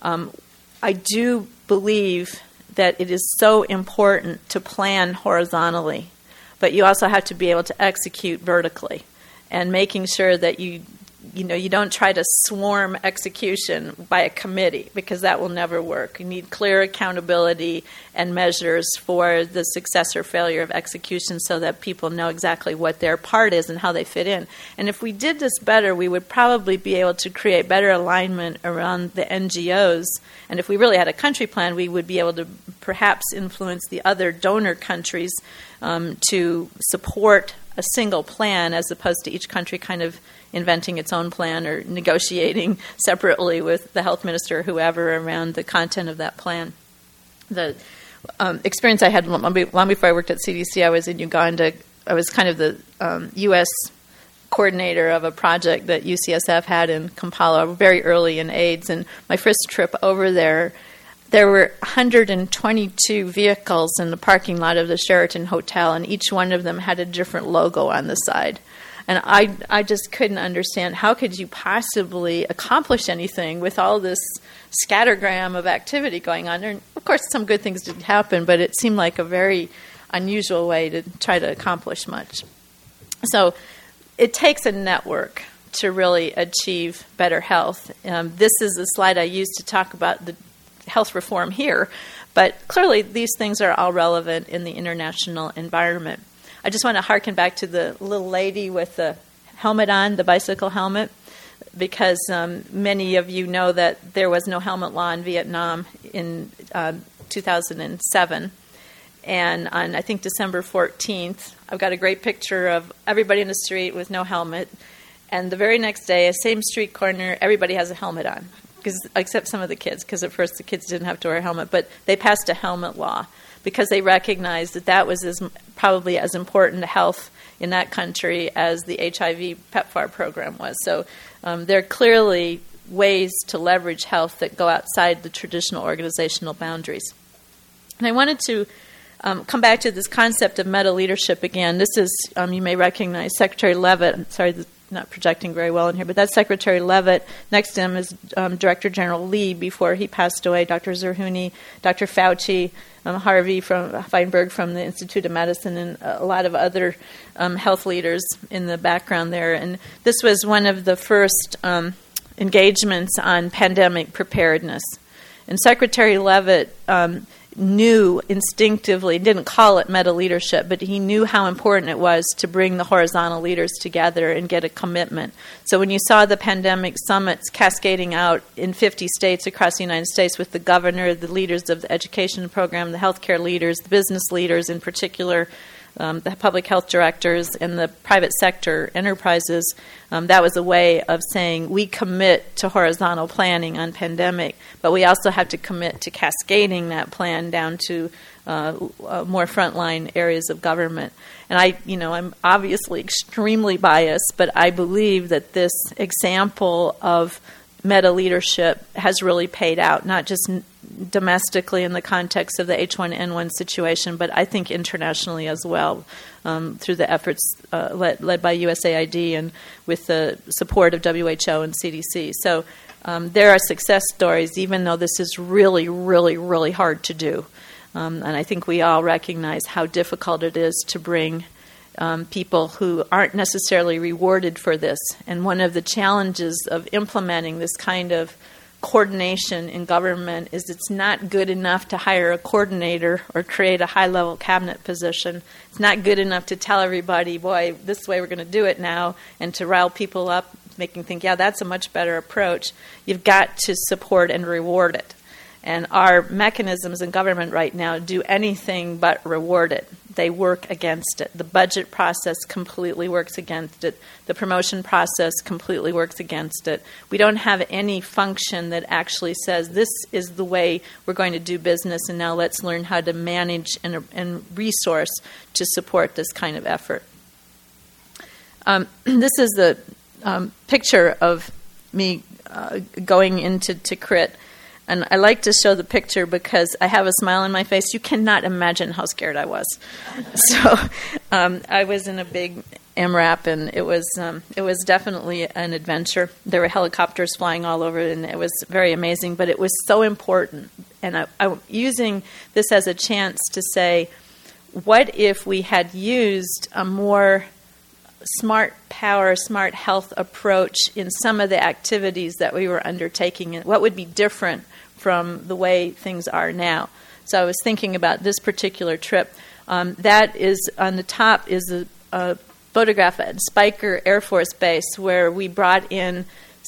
I do believe that it is so important to plan horizontally, but you also have to be able to execute vertically, and making sure that you don't try to swarm execution by a committee, because that will never work. You need clear accountability and measures for the success or failure of execution so that people know exactly what their part is and how they fit in. And if we did this better, we would probably be able to create better alignment around the NGOs. And if we really had a country plan, we would be able to perhaps influence the other donor countries to support a single plan, as opposed to each country kind of inventing its own plan or negotiating separately with the health minister or whoever around the content of that plan. The experience I had long before I worked at CDC, I was in Uganda. I was kind of the U.S. coordinator of a project that UCSF had in Kampala very early in AIDS. And my first trip over there were 122 vehicles in the parking lot of the Sheraton Hotel, and each one of them had a different logo on the side. And I just couldn't understand, how could you possibly accomplish anything with all this scattergram of activity going on? And of course, some good things did happen, but it seemed like a very unusual way to try to accomplish much. So it takes a network to really achieve better health. This is a slide I used to talk about the health reform here, but clearly these things are all relevant in the international environment. I just want to harken back to the little lady with the helmet on, the bicycle helmet, because many of you know that there was no helmet law in Vietnam in 2007. And on, I think, December 14th, I've got a great picture of everybody in the street with no helmet. And the very next day, same street corner, everybody has a helmet on, except some of the kids, because at first the kids didn't have to wear a helmet. But they passed a helmet law because they recognized that that was probably as important to health in that country as the HIV PEPFAR program was. So there are clearly ways to leverage health that go outside the traditional organizational boundaries. And I wanted to come back to this concept of meta-leadership again. This is, you may recognize Secretary Leavitt. I'm sorry, not projecting very well in here, but that's Secretary Leavitt. Next to him is Director General Lee before he passed away, Dr. Zerhouni, Dr. Fauci, Harvey from Feinberg from the Institute of Medicine, and a lot of other health leaders in the background there. And this was one of the first engagements on pandemic preparedness. And Secretary Leavitt knew instinctively, didn't call it meta-leadership, but he knew how important it was to bring the horizontal leaders together and get a commitment. So when you saw the pandemic summits cascading out in 50 states across the United States with the governor, the leaders of the education program, the healthcare leaders, the business leaders in particular, the public health directors and the private sector enterprises, that was a way of saying we commit to horizontal planning on pandemic, but we also have to commit to cascading that plan down to more frontline areas of government. And I'm obviously extremely biased, but I believe that this example of meta leadership has really paid out, not just domestically in the context of the H1N1 situation, but I think internationally as well, through the efforts led by USAID and with the support of WHO and CDC. So there are success stories, even though this is really, really, really hard to do. And I think we all recognize how difficult it is to bring people who aren't necessarily rewarded for this. And one of the challenges of implementing this kind of coordination in government is it's not good enough to hire a coordinator or create a high-level cabinet position. It's not good enough to tell everybody, boy, this way we're going to do it now, and to rile people up, making them think, yeah, that's a much better approach. You've got to support and reward it. And our mechanisms in government right now do anything but reward it. They work against it. The budget process completely works against it. The promotion process completely works against it. We don't have any function that actually says this is the way we're going to do business, and now let's learn how to manage and resource to support this kind of effort. This is the picture of me going into Tikrit. And I like to show the picture because I have a smile on my face. You cannot imagine how scared I was. So I was in a big MRAP, and it was definitely an adventure. There were helicopters flying all over, and it was very amazing. But it was so important. And I'm using this as a chance to say, what if we had used a more smart power, smart health approach in some of the activities that we were undertaking? And what would be different from the way things are now? So I was thinking about this particular trip. That is, on the top is a photograph at Speicher Air Force Base, where we brought in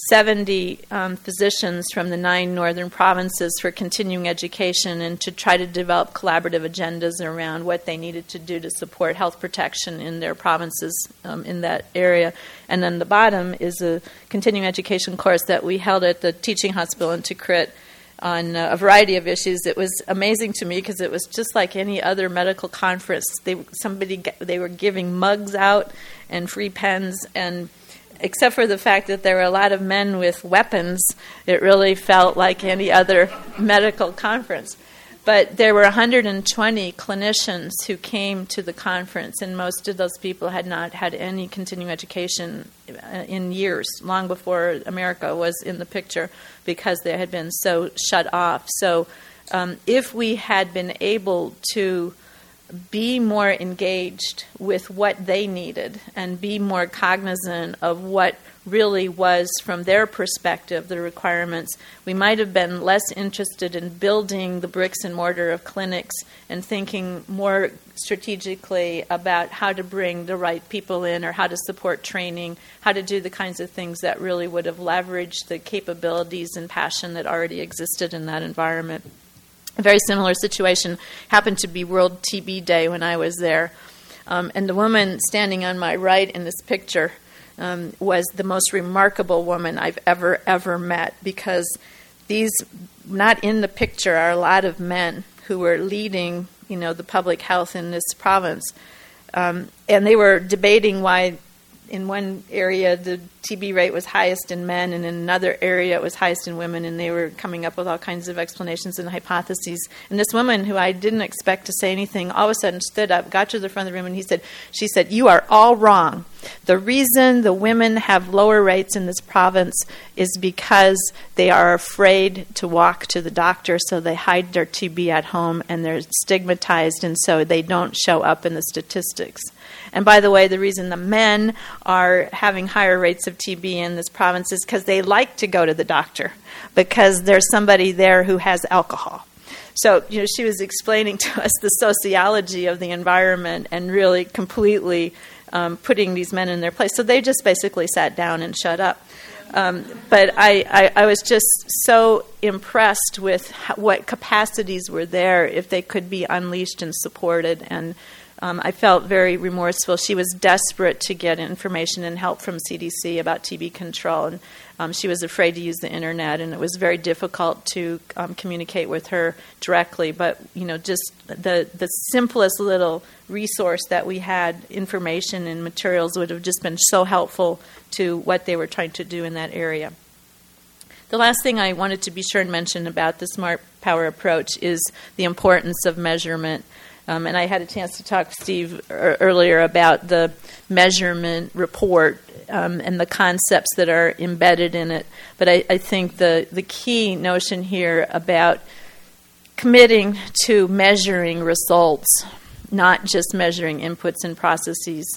70 physicians from the 9 northern provinces for continuing education and to try to develop collaborative agendas around what they needed to do to support health protection in their provinces in that area. And then the bottom is a continuing education course that we held at the teaching hospital in Tikrit on a variety of issues. It was amazing to me because it was just like any other medical conference. They were giving mugs out and free pens, and except for the fact that there were a lot of men with weapons, it really felt like any other medical conference. But there were 120 clinicians who came to the conference, and most of those people had not had any continuing education in years, long before America was in the picture, because they had been so shut off. So if we had been able to be more engaged with what they needed and be more cognizant of what really was, from their perspective, the requirements, we might have been less interested in building the bricks and mortar of clinics and thinking more strategically about how to bring the right people in, or how to support training, how to do the kinds of things that really would have leveraged the capabilities and passion that already existed in that environment. A very similar situation happened to be World TB Day when I was there. And the woman standing on my right in this picture was the most remarkable woman I've ever met, because these, not in the picture, are a lot of men who were leading, the public health in this province. And they were debating why in one area the TB rate was highest in men, and in another area it was highest in women, and they were coming up with all kinds of explanations and hypotheses. And this woman, who I didn't expect to say anything, all of a sudden stood up, got to the front of the room, and she said, "You are all wrong. The reason the women have lower rates in this province is because they are afraid to walk to the doctor, so they hide their TB at home, and they're stigmatized, and so they don't show up in the statistics. And by the way, the reason the men are having higher rates of TB in this province is because they like to go to the doctor, because there's somebody there who has alcohol." So, she was explaining to us the sociology of the environment and really completely putting these men in their place. So they just basically sat down and shut up. But I was just so impressed with what capacities were there if they could be unleashed and supported. And I felt very remorseful. She was desperate to get information and help from CDC about TB control, and she was afraid to use the internet, and it was very difficult to communicate with her directly. But just the simplest little resource that we had, information and materials, would have just been so helpful to what they were trying to do in that area. The last thing I wanted to be sure and mention about the Smart Power approach is the importance of measurement. And I had a chance to talk to Steve earlier about the measurement report and the concepts that are embedded in it. But I think the key notion here about committing to measuring results, not just measuring inputs and processes,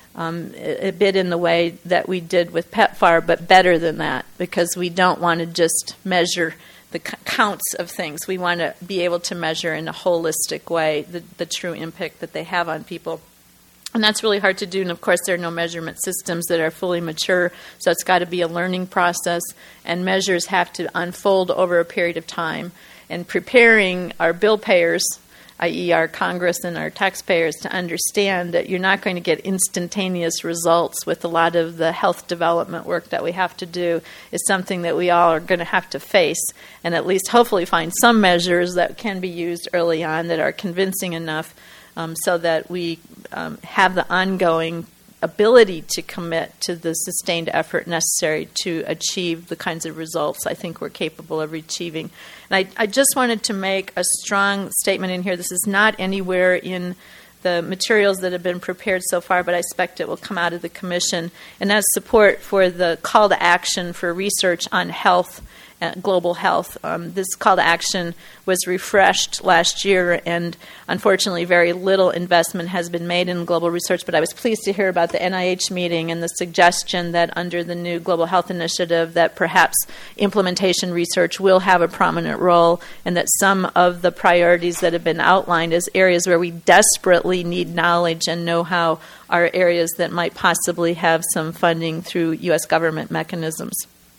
a bit in the way that we did with PEPFAR, but better than that, because we don't want to just measure the counts of things. We want to be able to measure in a holistic way the true impact that they have on people. And that's really hard to do. And, of course, there are no measurement systems that are fully mature, so it's got to be a learning process, and measures have to unfold over a period of time. And preparing our bill payers, i.e. our Congress and our taxpayers, to understand that you're not going to get instantaneous results with a lot of the health development work that we have to do is something that we all are going to have to face, and at least hopefully find some measures that can be used early on that are convincing enough so that we have the ongoing ability to commit to the sustained effort necessary to achieve the kinds of results I think we're capable of achieving. And I just wanted to make a strong statement in here. This is not anywhere in the materials that have been prepared so far, but I expect it will come out of the Commission. And that's support for the call to action for research on health, global health. This call to action was refreshed last year, and unfortunately very little investment has been made in global research, but I was pleased to hear about the NIH meeting and the suggestion that under the new Global Health Initiative that perhaps implementation research will have a prominent role, and that some of the priorities that have been outlined as areas where we desperately need knowledge and know-how are areas that might possibly have some funding through U.S. government mechanisms.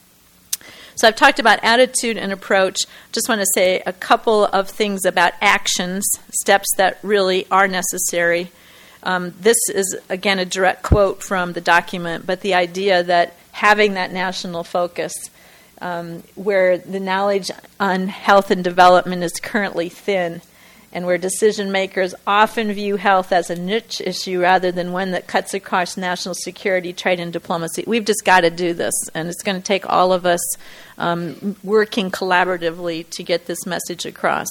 So I've talked about attitude and approach. Just want to say a couple of things about actions, steps that really are necessary. This is, again, a direct quote from the document, but the idea that having that national focus where the knowledge on health and development is currently thin, and where decision makers often view health as a niche issue rather than one that cuts across national security, trade, and diplomacy. We've just got to do this, and it's going to take all of us working collaboratively to get this message across.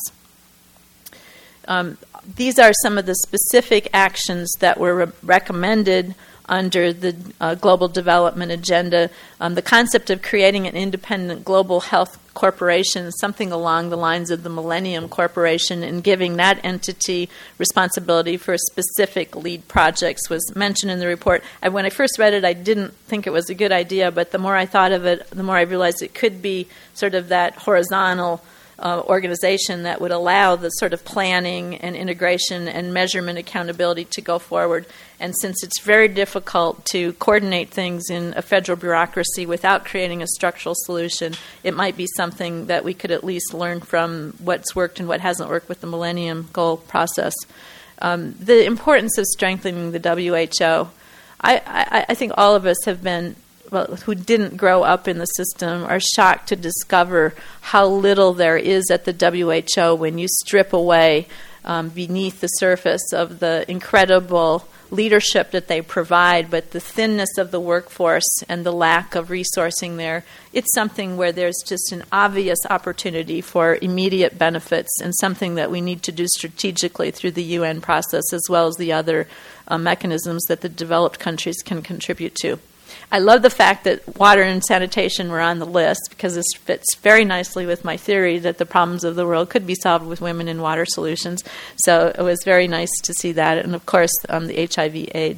These are some of the specific actions that were recommended under the Global Development Agenda. The concept of creating an independent global health corporation, something along the lines of the Millennium Corporation, and giving that entity responsibility for specific lead projects was mentioned in the report. When I first read it, I didn't think it was a good idea, but the more I thought of it, the more I realized it could be sort of that horizontal organization that would allow the sort of planning and integration and measurement accountability to go forward. And since it's very difficult to coordinate things in a federal bureaucracy without creating a structural solution, it might be something that we could at least learn from what's worked and what hasn't worked with the Millennium Goal process. The importance of strengthening the WHO. I think all of us have been who didn't grow up in the system are shocked to discover how little there is at the WHO when you strip away beneath the surface of the incredible leadership that they provide, but the thinness of the workforce and the lack of resourcing there. It's something where there's just an obvious opportunity for immediate benefits, and something that we need to do strategically through the UN process as well as the other mechanisms that the developed countries can contribute to. I love the fact that water and sanitation were on the list, because this fits very nicely with my theory that the problems of the world could be solved with women in water solutions. So it was very nice to see that. And, of course, the HIV/AIDS.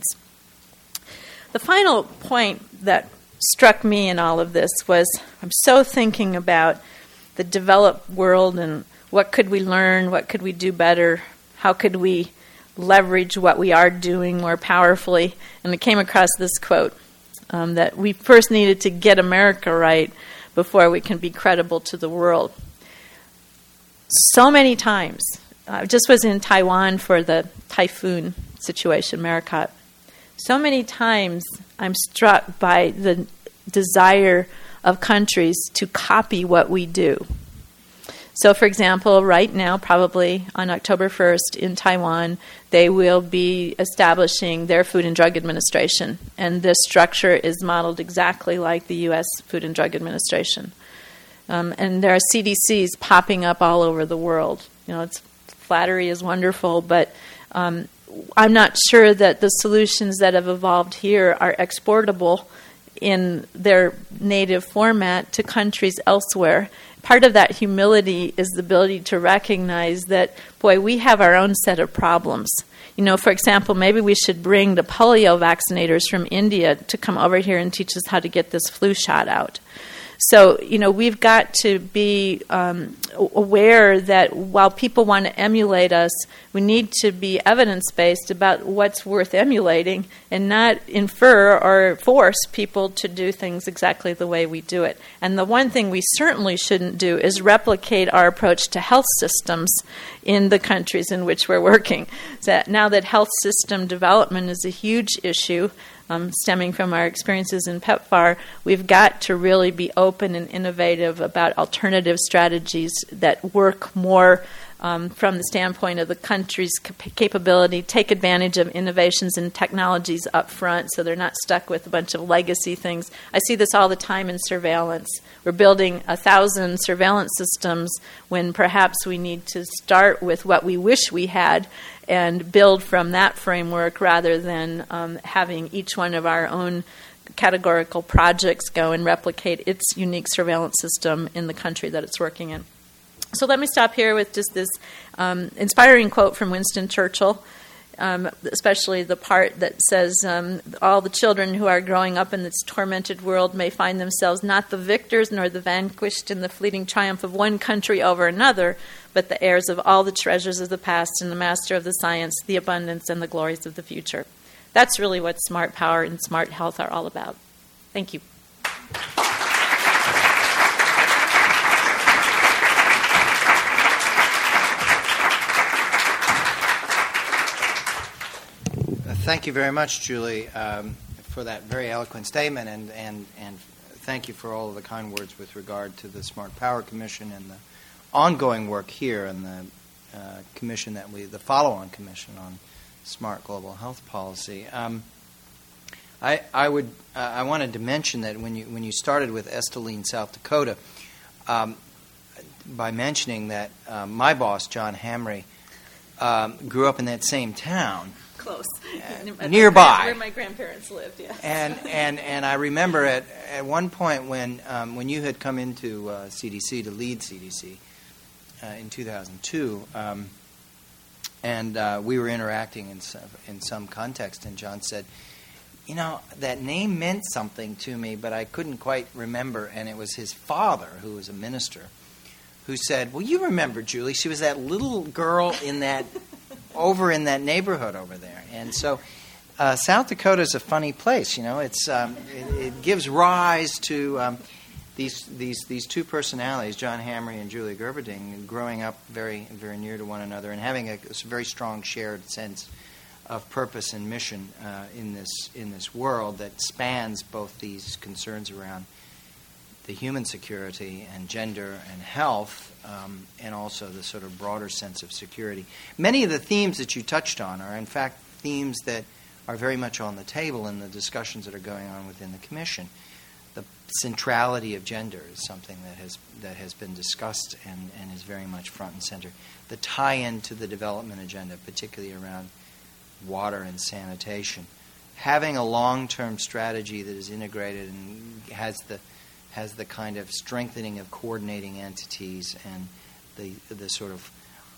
The final point that struck me in all of this was I'm so thinking about the developed world and what could we learn, what could we do better, how could we leverage what we are doing more powerfully. And I came across this quote. That we first needed to get America right before we can be credible to the world. So many times. I just was in Taiwan for the typhoon situation, Maricot. So many times I'm struck by the desire of countries to copy what we do. So, for example, right now, probably on October 1st in Taiwan, they will be establishing their Food and Drug Administration. And this structure is modeled exactly like the U.S. Food and Drug Administration. And there are CDCs popping up all over the world. Flattery is wonderful, but I'm not sure that the solutions that have evolved here are exportable in their native format to countries elsewhere. Part of that humility is the ability to recognize that, boy, we have our own set of problems. For example, maybe we should bring the polio vaccinators from India to come over here and teach us how to get this flu shot out. So, we've got to be aware that while people want to emulate us, we need to be evidence-based about what's worth emulating and not infer or force people to do things exactly the way we do it. And the one thing we certainly shouldn't do is replicate our approach to health systems in the countries in which we're working. So now that health system development is a huge issue, stemming from our experiences in PEPFAR, we've got to really be open and innovative about alternative strategies that work more from the standpoint of the country's capability, take advantage of innovations and technologies up front so they're not stuck with a bunch of legacy things. I see this all the time in surveillance. We're building 1,000 surveillance systems when perhaps we need to start with what we wish we had and build from that framework rather than having each one of our own categorical projects go and replicate its unique surveillance system in the country that it's working in. So let me stop here with just this inspiring quote from Winston Churchill, especially the part that says, all the children who are growing up in this tormented world may find themselves not the victors nor the vanquished in the fleeting triumph of one country over another, but the heirs of all the treasures of the past and the master of the science, the abundance, and the glories of the future. That's really what smart power and smart health are all about. Thank you. Thank you very much, Julie, for that very eloquent statement, and thank you for all of the kind words with regard to the Smart Power Commission and the ongoing work here and the commission the follow-on commission on smart global health policy. I wanted to mention that when you started with Esteline, South Dakota, by mentioning that my boss, John Hamre, grew up in that same town. Close. Nearby. Where my grandparents lived, yes. And I remember at one point when you had come into CDC to lead CDC in 2002, and we were interacting in some context, and John said, that name meant something to me, but I couldn't quite remember, and it was his father, who was a minister, who said, well, you remember, Julie, she was that little girl over in that neighborhood over there. And so South Dakota is a funny place. It gives rise to these two personalities, John Hamre and Julia Gerberding, growing up very, very near to one another and having a very strong shared sense of purpose and mission in this world that spans both these concerns around the human security and gender and health, and also the sort of broader sense of security. Many of the themes that you touched on are, in fact, themes that are very much on the table in the discussions that are going on within the Commission. The centrality of gender is something that has been discussed and is very much front and center. The tie-in to the development agenda, particularly around water and sanitation. Having a long-term strategy that is integrated and has the kind of strengthening of coordinating entities and the sort of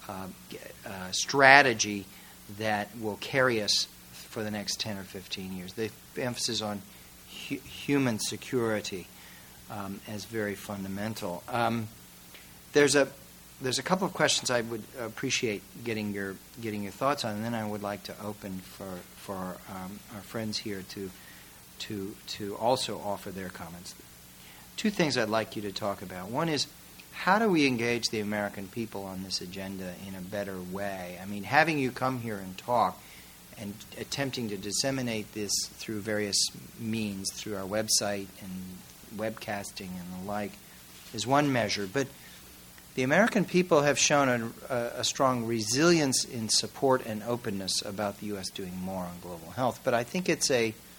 strategy that will carry us for the next 10 or 15 years. The emphasis on human security as very fundamental. There's a couple of questions I would appreciate getting your thoughts on, and then I would like to open for our friends here to also offer their comments. Two things I'd like you to talk about. One is, how do we engage the American people on this agenda in a better way? I mean, having you come here and talk and attempting to disseminate this through various means, through our website and webcasting and the like, is one measure. But the American people have shown a strong resilience in support and openness about the U.S. doing more on global health. But I think it's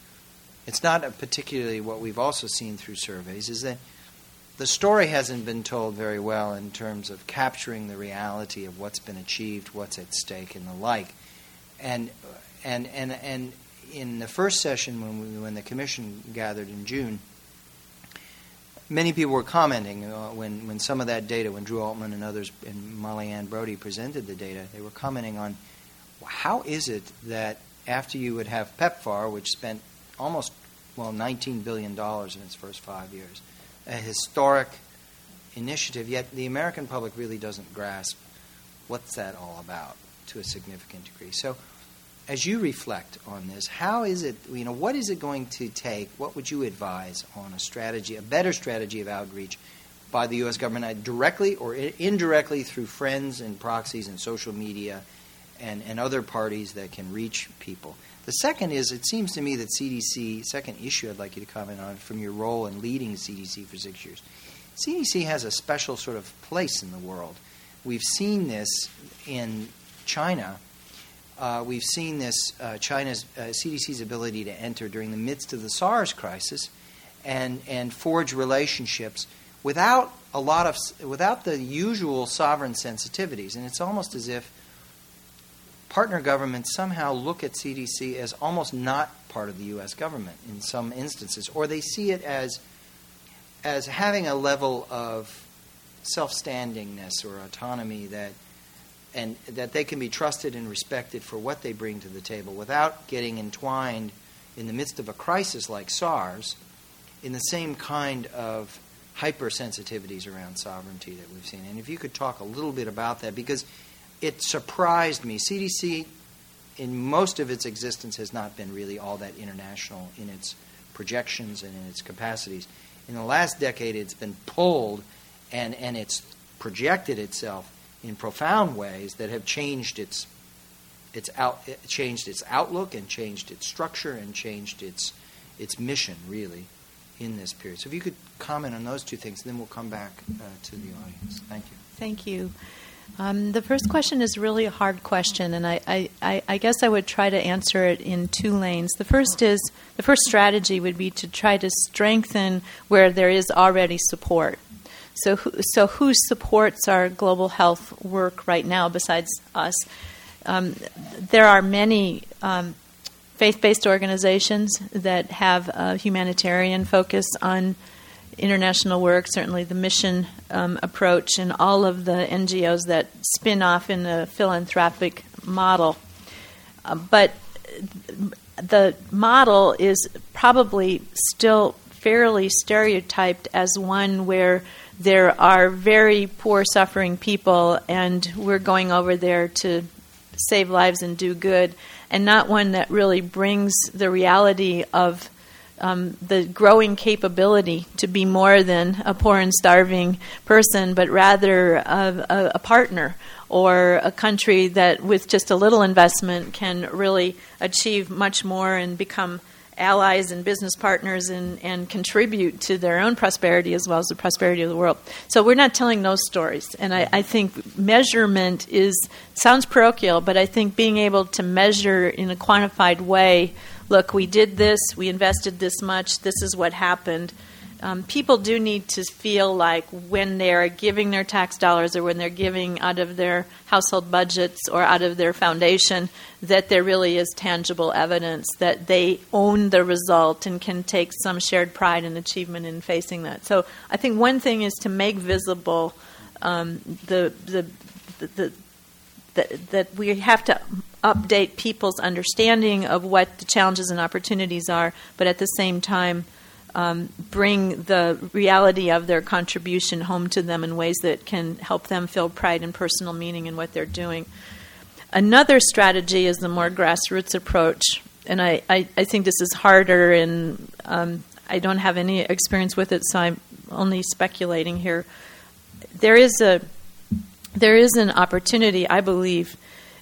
not particularly what we've also seen through surveys, is that the story hasn't been told very well in terms of capturing the reality of what's been achieved, what's at stake, and the like. And in the first session when the Commission gathered in June, many people were commenting when some of that data, when Drew Altman and others and Molly Ann Brody presented the data, they were commenting on how is it that after you would have PEPFAR, which spent almost, $19 billion in its first 5 years, a historic initiative, yet the American public really doesn't grasp what's that all about to a significant degree. So as you reflect on this, how is it, what is it going to take, what would you advise on a strategy, a better strategy of outreach by the U.S. government, directly or indirectly through friends and proxies and social media and other parties that can reach people? The second is, it seems to me that CDC, second issue I'd like you to comment on from your role in leading CDC for 6 years. CDC has a special sort of place in the world. We've seen this in China. We've seen this, China's CDC's ability to enter during the midst of the SARS crisis and forge relationships without the usual sovereign sensitivities. And it's almost as if partner governments somehow look at CDC as almost not part of the U.S. government in some instances, or they see it as having a level of self-standingness or autonomy that they can be trusted and respected for what they bring to the table without getting entwined in the midst of a crisis like SARS in the same kind of hypersensitivities around sovereignty that we've seen. And if you could talk a little bit about that, because it surprised me. CDC, in most of its existence, has not been really all that international in its projections and in its capacities. In the last decade, it's been pulled and it's projected itself in profound ways that have changed its outlook and changed its structure and changed its mission, really, in this period. So if you could comment on those two things, then we'll come back to the audience. Thank you. Thank you. The first question is really a hard question, and I guess I would try to answer it in two lanes. The first strategy would be to try to strengthen where there is already support. So who supports our global health work right now besides us? There are many faith-based organizations that have a humanitarian focus on international work, certainly the mission approach, and all of the NGOs that spin off in a philanthropic model. But the model is probably still fairly stereotyped as one where there are very poor, suffering people, and we're going over there to save lives and do good, and not one that really brings the reality of the growing capability to be more than a poor and starving person, but rather a partner or a country that with just a little investment can really achieve much more and become allies and business partners and contribute to their own prosperity as well as the prosperity of the world. So we're not telling those stories. And I think measurement sounds parochial, but I think being able to measure in a quantified way, look, we did this, we invested this much, this is what happened. People do need to feel like when they're giving their tax dollars or when they're giving out of their household budgets or out of their foundation, that there really is tangible evidence that they own the result and can take some shared pride and achievement in facing that. So I think one thing is to make visible that we have to update people's understanding of what the challenges and opportunities are, but at the same time bring the reality of their contribution home to them in ways that can help them feel pride and personal meaning in what they're doing. Another strategy is the more grassroots approach, and I think this is harder, and I don't have any experience with it, so I'm only speculating here. There is an opportunity, I believe,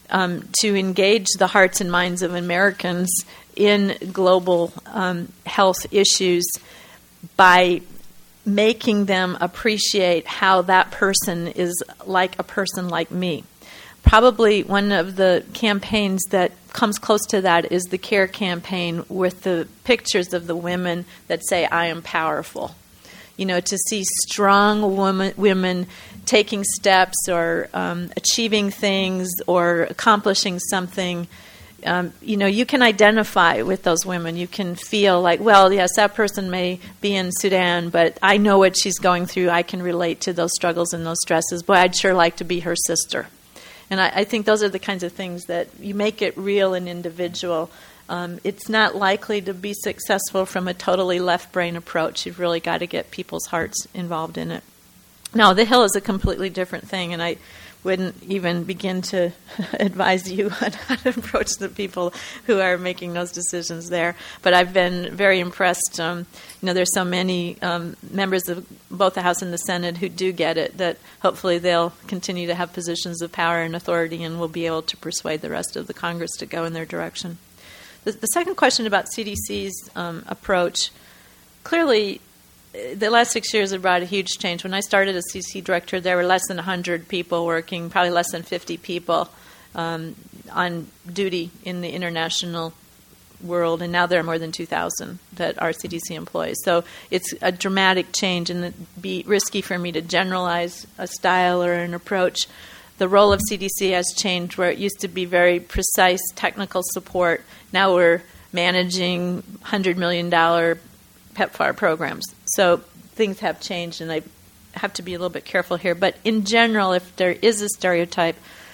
to engage the hearts and minds of Americans in global health issues by making them appreciate how that person is like a person like me. Probably one of the campaigns that comes close to that is the CARE campaign with the pictures of the women that say, "I am powerful." To see strong women taking steps or achieving things or accomplishing something. You can identify with those women. You can feel like, well, yes, that person may be in Sudan, but I know what she's going through. I can relate to those struggles and those stresses. Boy, I'd sure like to be her sister. And I think those are the kinds of things that you make it real and individual. It's not likely to be successful from a totally left-brain approach. You've really got to get people's hearts involved in it. Now, the Hill is a completely different thing, and I wouldn't even begin to advise you on how to approach the people who are making those decisions there. But I've been very impressed. There's so many members of both the House and the Senate who do get it that hopefully they'll continue to have positions of power and authority and will be able to persuade the rest of the Congress to go in their direction. The second question about CDC's approach, clearly the last 6 years have brought a huge change. When I started as CDC director, there were less than 100 people working, probably less than 50 people on duty in the international world, and now there are more than 2,000 that are CDC employees. So it's a dramatic change, and it'd be risky for me to generalize a style or an approach. The role of CDC has changed, where it used to be very precise technical support. Now we're managing $100 million PEPFAR programs. So things have changed, and I have to be a little bit careful here. But in general, if there is a stereotype,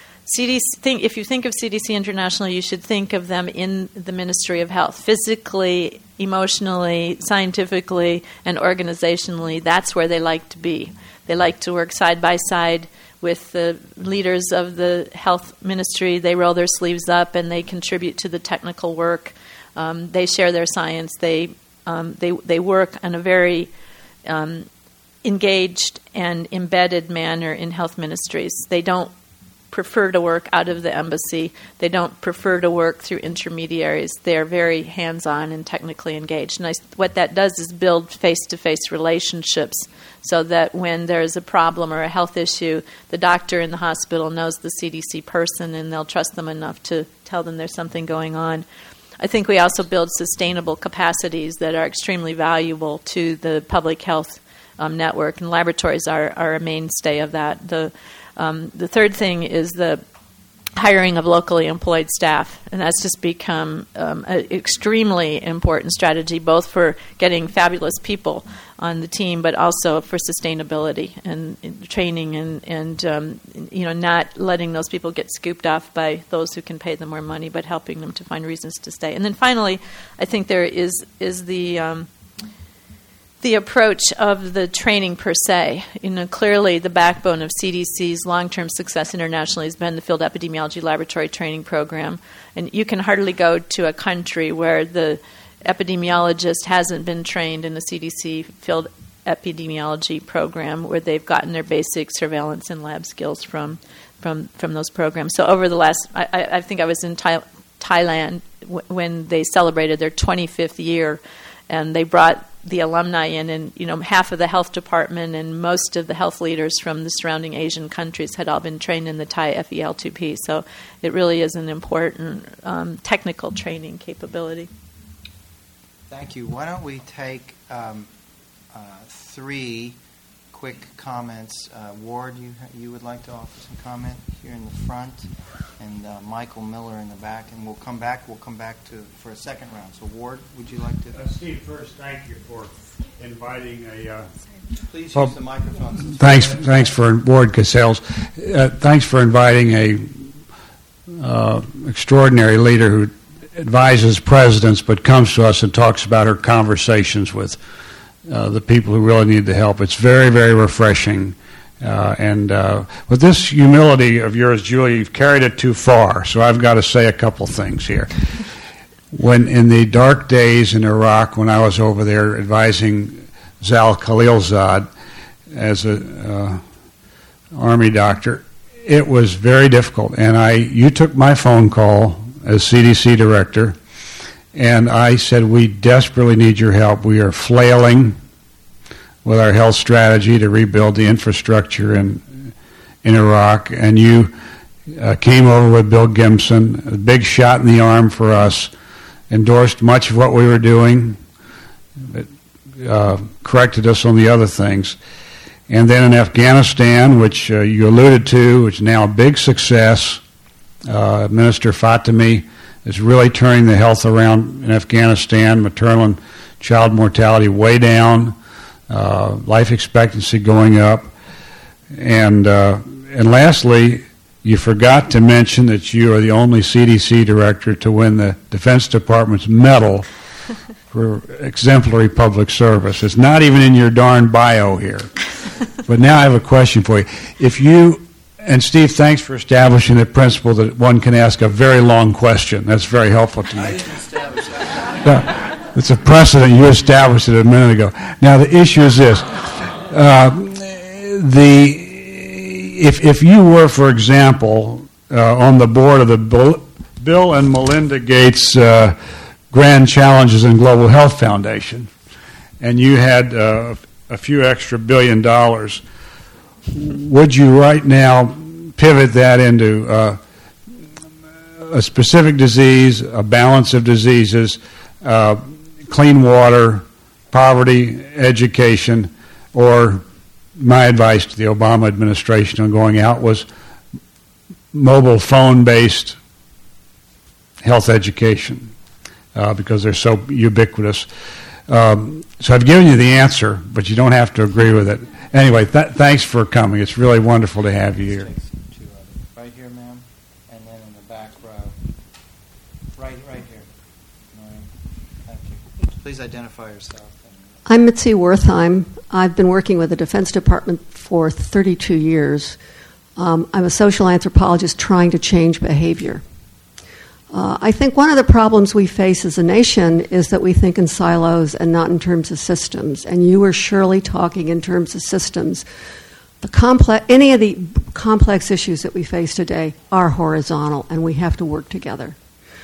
if you think of CDC International, you should think of them in the Ministry of Health. Physically, emotionally, scientifically, and organizationally, that's where they like to be. They like to work side by side with the leaders of the health ministry. They roll their sleeves up and they contribute to the technical work. They share their science. They work in a very engaged and embedded manner in health ministries. They don't prefer to work out of the embassy. They don't prefer to work through intermediaries. They're very hands-on and technically engaged. And what that does is build face-to-face relationships so that when there's a problem or a health issue, the doctor in the hospital knows the CDC person and they'll trust them enough to tell them there's something going on. I think we also build sustainable capacities that are extremely valuable to the public health network, and laboratories are a mainstay of that. The third thing is the hiring of locally employed staff, and that's just become an extremely important strategy, both for getting fabulous people on the team, but also for sustainability and training and not letting those people get scooped off by those who can pay them more money, but helping them to find reasons to stay. And then finally, I think there is the approach of the training per se. Clearly the backbone of CDC's long-term success internationally has been the Field Epidemiology Laboratory Training Program. And you can hardly go to a country where the epidemiologist hasn't been trained in the CDC Field Epidemiology Program, where they've gotten their basic surveillance and lab skills from those programs. So over the last, I think I was in Thailand when they celebrated their 25th year, and they brought the alumni in, and half of the health department and most of the health leaders from the surrounding Asian countries had all been trained in the Thai FEL2P. So it really is an important technical training capability. Thank you. Why don't we take 3 quick comments. Ward, you would like to offer some comment here in the front, and Michael Miller in the back, and we'll come back for a second round. So Ward, would you like to? Steve, first, thank you for inviting a. Please use the microphone. Thanks for Ward Casales. Thanks for inviting a extraordinary leader who advises presidents, but comes to us and talks about her conversations with the people who really need the help. It's very, very refreshing. And with this humility of yours, Julie, you've carried it too far. So I've got to say a couple things here. When in the dark days in Iraq, when I was over there advising Zal Khalilzad as an army doctor, it was very difficult. And you took my phone call as CDC director, and I said, we desperately need your help. We are flailing with our health strategy to rebuild the infrastructure in Iraq. And you came over with Bill Gimson, a big shot in the arm for us, endorsed much of what we were doing, corrected us on the other things. And then in Afghanistan, which you alluded to, which is now a big success, Minister Fatemi is really turning the health around in Afghanistan, maternal and child mortality way down, life expectancy going up. And lastly, you forgot to mention that you are the only CDC director to win the Defense Department's medal for exemplary public service. It's not even in your darn bio here. But now I have a question for you. If you, and Steve, thanks for establishing the principle that one can ask a very long question. That's very helpful to me. I didn't establish that. It's a precedent. You established it a minute ago. Now the issue is this. If you were, for example, on the board of the Bill and Melinda Gates Grand Challenges in Global Health Foundation, and you had a few extra $1 billion, would you right now pivot that into a specific disease, a balance of diseases, clean water, poverty, education, or my advice to the Obama administration on going out was mobile phone-based health education because they're so ubiquitous. So I've given you the answer, but you don't have to agree with it. Anyway, thanks for coming. It's really wonderful to have you here. Right here, ma'am, and then in the back row. Right here. All right. Thank you. Please identify yourself. I'm Mitzi Wertheim. I've been working with the Defense Department for 32 years. I'm a social anthropologist trying to change behavior. I think one of the problems we face as a nation is that we think in silos and not in terms of systems. And you were surely talking in terms of systems. Any of the complex issues that we face today are horizontal, and we have to work together.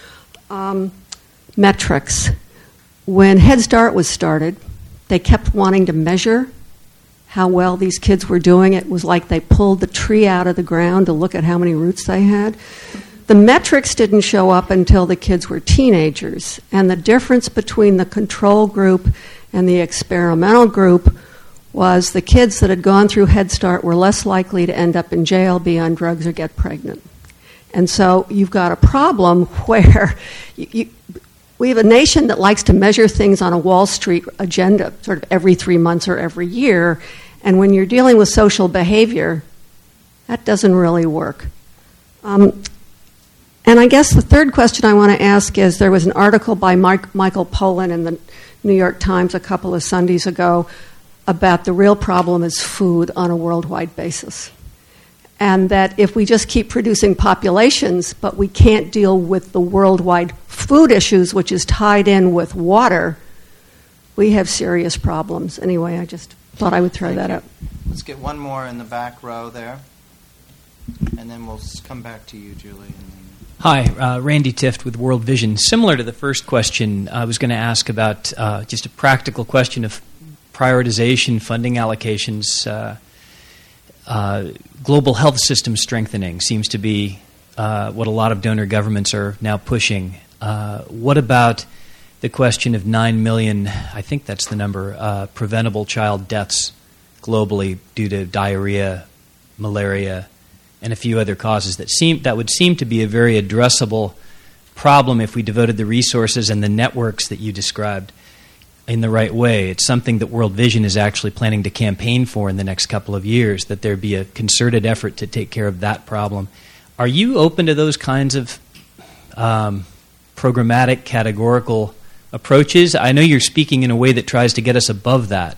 Metrics. When Head Start was started, they kept wanting to measure how well these kids were doing. It was like they pulled the tree out of the ground to look at how many roots they had. The metrics didn't show up until the kids were teenagers, and the difference between the control group and the experimental group was the kids that had gone through Head Start were less likely to end up in jail, be on drugs, or get pregnant. And so you've got a problem where we have a nation that likes to measure things on a Wall Street agenda, sort of every 3 months or every year, and when you're dealing with social behavior, that doesn't really work. And I guess the third question I want to ask is, there was an article by Michael Pollan in the New York Times a couple of Sundays ago about the real problem is food on a worldwide basis. And that if we just keep producing populations, but we can't deal with the worldwide food issues, which is tied in with water, we have serious problems. Anyway, I just thought I would throw that up. Let's get one more in the back row there, and then we'll come back to you, Julie. Hi, Randy Tift with World Vision. Similar to the first question, I was going to ask about just a practical question of prioritization, funding allocations. Global health system strengthening seems to be what a lot of donor governments are now pushing. What about the question of 9 million, I think that's the number, preventable child deaths globally due to diarrhea, malaria, and a few other causes that would seem to be a very addressable problem if we devoted the resources and the networks that you described in the right way. It's something that World Vision is actually planning to campaign for in the next couple of years, that there be a concerted effort to take care of that problem. Are you open to those kinds of programmatic, categorical approaches? I know you're speaking in a way that tries to get us above that.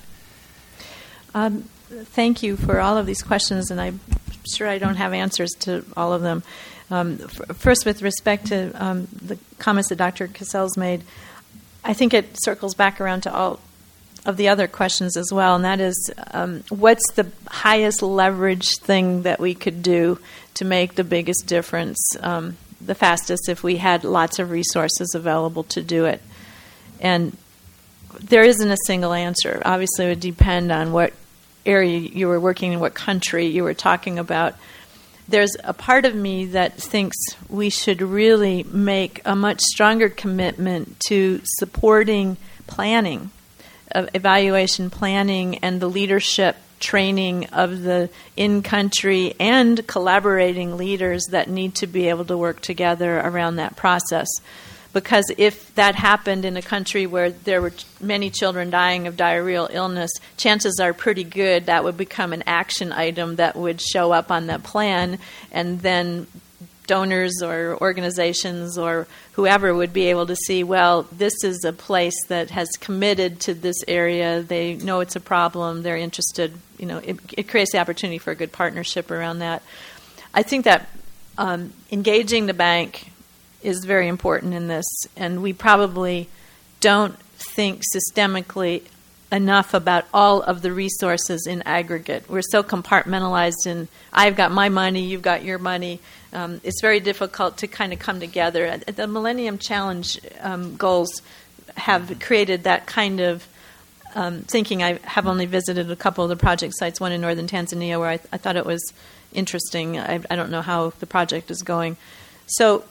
Thank you for all of these questions, and I'm sure I don't have answers to all of them. First, with respect to the comments that Dr. Cassells made, I think it circles back around to all the other questions as well, and that is, what's the highest leverage thing that we could do to make the biggest difference the fastest if we had lots of resources available to do it? And there isn't a single answer. Obviously, it would depend on what area you were working in, what country you were talking about. There's a part of me that thinks we should really make a much stronger commitment to supporting planning, evaluation planning, and the leadership training of the in-country and collaborating leaders that need to be able to work together around that process. Because if that happened in a country where there were many children dying of diarrheal illness, chances are pretty good that would become an action item that would show up on that plan, and then donors or organizations or whoever would be able to see, well, this is a place that has committed to this area. They know it's a problem. They're interested. It creates the opportunity for a good partnership around that. I think that engaging the bank is very important in this, and we probably don't think systemically enough about all of the resources in aggregate. We're so compartmentalized in, I've got my money, you've got your money. It's very difficult to kind of come together. The Millennium Challenge goals have created that kind of thinking. I have only visited a couple of the project sites, one in northern Tanzania where I thought it was interesting. I don't know how the project is going. So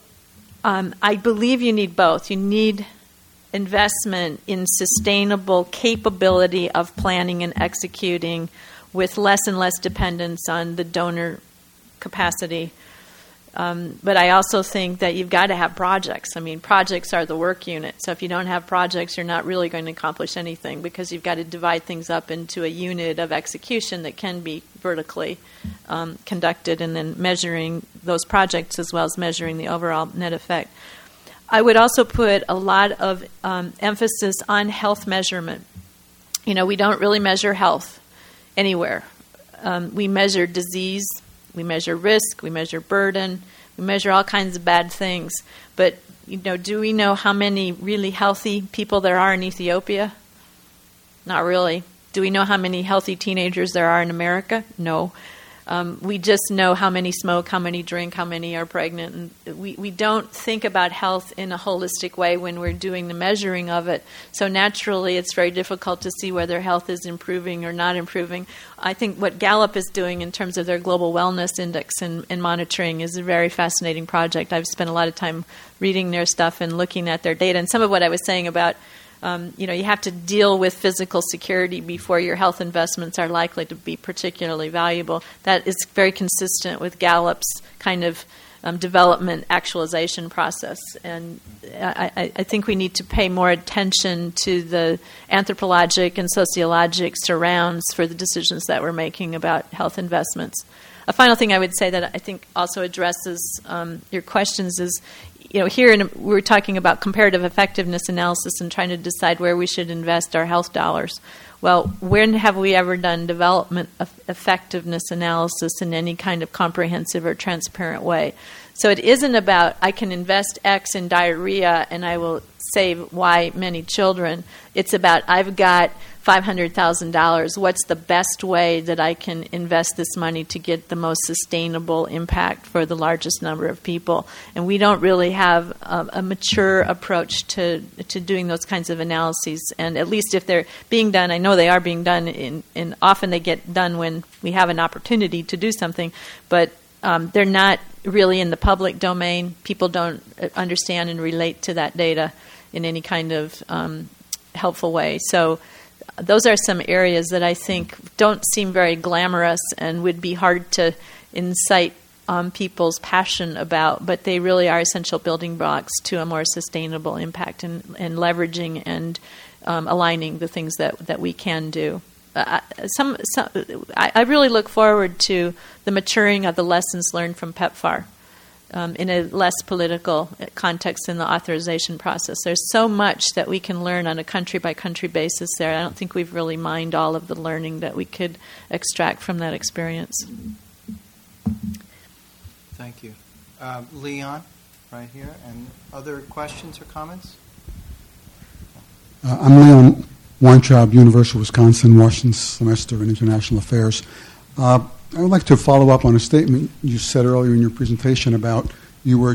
I believe you need both. You need investment in sustainable capability of planning and executing with less and less dependence on the donor capacity. But I also think that you've got to have projects. I mean, projects are the work unit. So if you don't have projects, you're not really going to accomplish anything, because you've got to divide things up into a unit of execution that can be vertically conducted, and then measuring those projects as well as measuring the overall net effect. I would also put a lot of emphasis on health measurement. We don't really measure health anywhere. We measure disease. We measure risk, we measure burden, we measure all kinds of bad things. But, do we know how many really healthy people there are in Ethiopia? Not really. Do we know how many healthy teenagers there are in America? No. We just know how many smoke, how many drink, how many are pregnant. And we don't think about health in a holistic way when we're doing the measuring of it. So naturally, it's very difficult to see whether health is improving or not improving. I think what Gallup is doing in terms of their global wellness index and monitoring is a very fascinating project. I've spent a lot of time reading their stuff and looking at their data. And some of what I was saying about you have to deal with physical security before your health investments are likely to be particularly valuable. That is very consistent with Gallup's kind of development actualization process. And I think we need to pay more attention to the anthropologic and sociologic surrounds for the decisions that we're making about health investments. A final thing I would say that I think also addresses your questions is, here we're talking about comparative effectiveness analysis and trying to decide where we should invest our health dollars. Well, when have we ever done development effectiveness analysis in any kind of comprehensive or transparent way? So it isn't about I can invest X in diarrhea and I will save Y many children. It's about I've got $500,000. What's the best way that I can invest this money to get the most sustainable impact for the largest number of people? And we don't really have a mature approach to doing those kinds of analyses. And at least if they're being done, I know they are being done, and often they get done when we have an opportunity to do something, but they're not really in the public domain. People don't understand and relate to that data in any kind of helpful way. So those are some areas that I think don't seem very glamorous and would be hard to incite people's passion about, but they really are essential building blocks to a more sustainable impact and leveraging and aligning the things that we can do. I really look forward to the maturing of the lessons learned from PEPFAR in a less political context in the authorization process. There's so much that we can learn on a country-by-country basis there. I don't think we've really mined all of the learning that we could extract from that experience. Thank you. Leon, right here. And other questions or comments? I'm Leon Weintraub, University of Wisconsin, Washington Semester in International Affairs. I would like to follow up on a statement you said earlier in your presentation about you were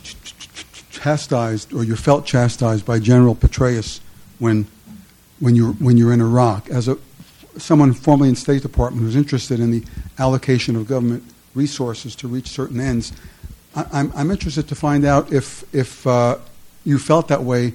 chastised, or you felt chastised by General Petraeus when you're in Iraq. As someone formerly in State Department who's interested in the allocation of government resources to reach certain ends, I'm interested to find out if you felt that way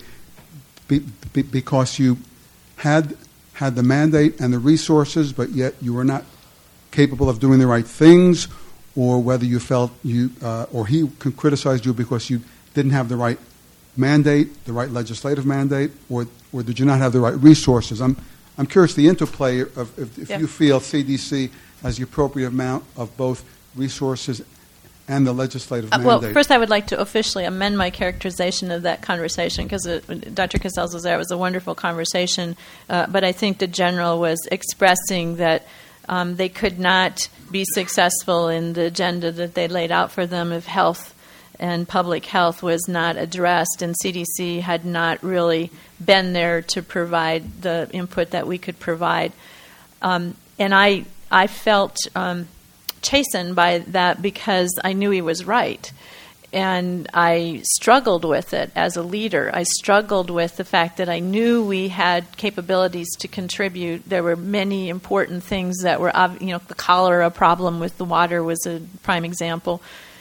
because you had the mandate and the resources, but yet you were not capable of doing the right things, or whether you felt or he criticized you because you didn't have the right mandate, the right legislative mandate, or did you not have the right resources? I'm curious the interplay of if you feel CDC has the appropriate amount of both resources and the legislative mandate. Well, first I would like to officially amend my characterization of that conversation, because Dr. Casals was there. It was a wonderful conversation, but I think the general was expressing that they could not be successful in the agenda that they laid out for them if health and public health was not addressed, and CDC had not really been there to provide the input that we could provide. And I felt chastened by that because I knew he was right. And I struggled with it as a leader. I struggled with the fact that I knew we had capabilities to contribute. There were many important things that were, the cholera problem with the water was a prime example.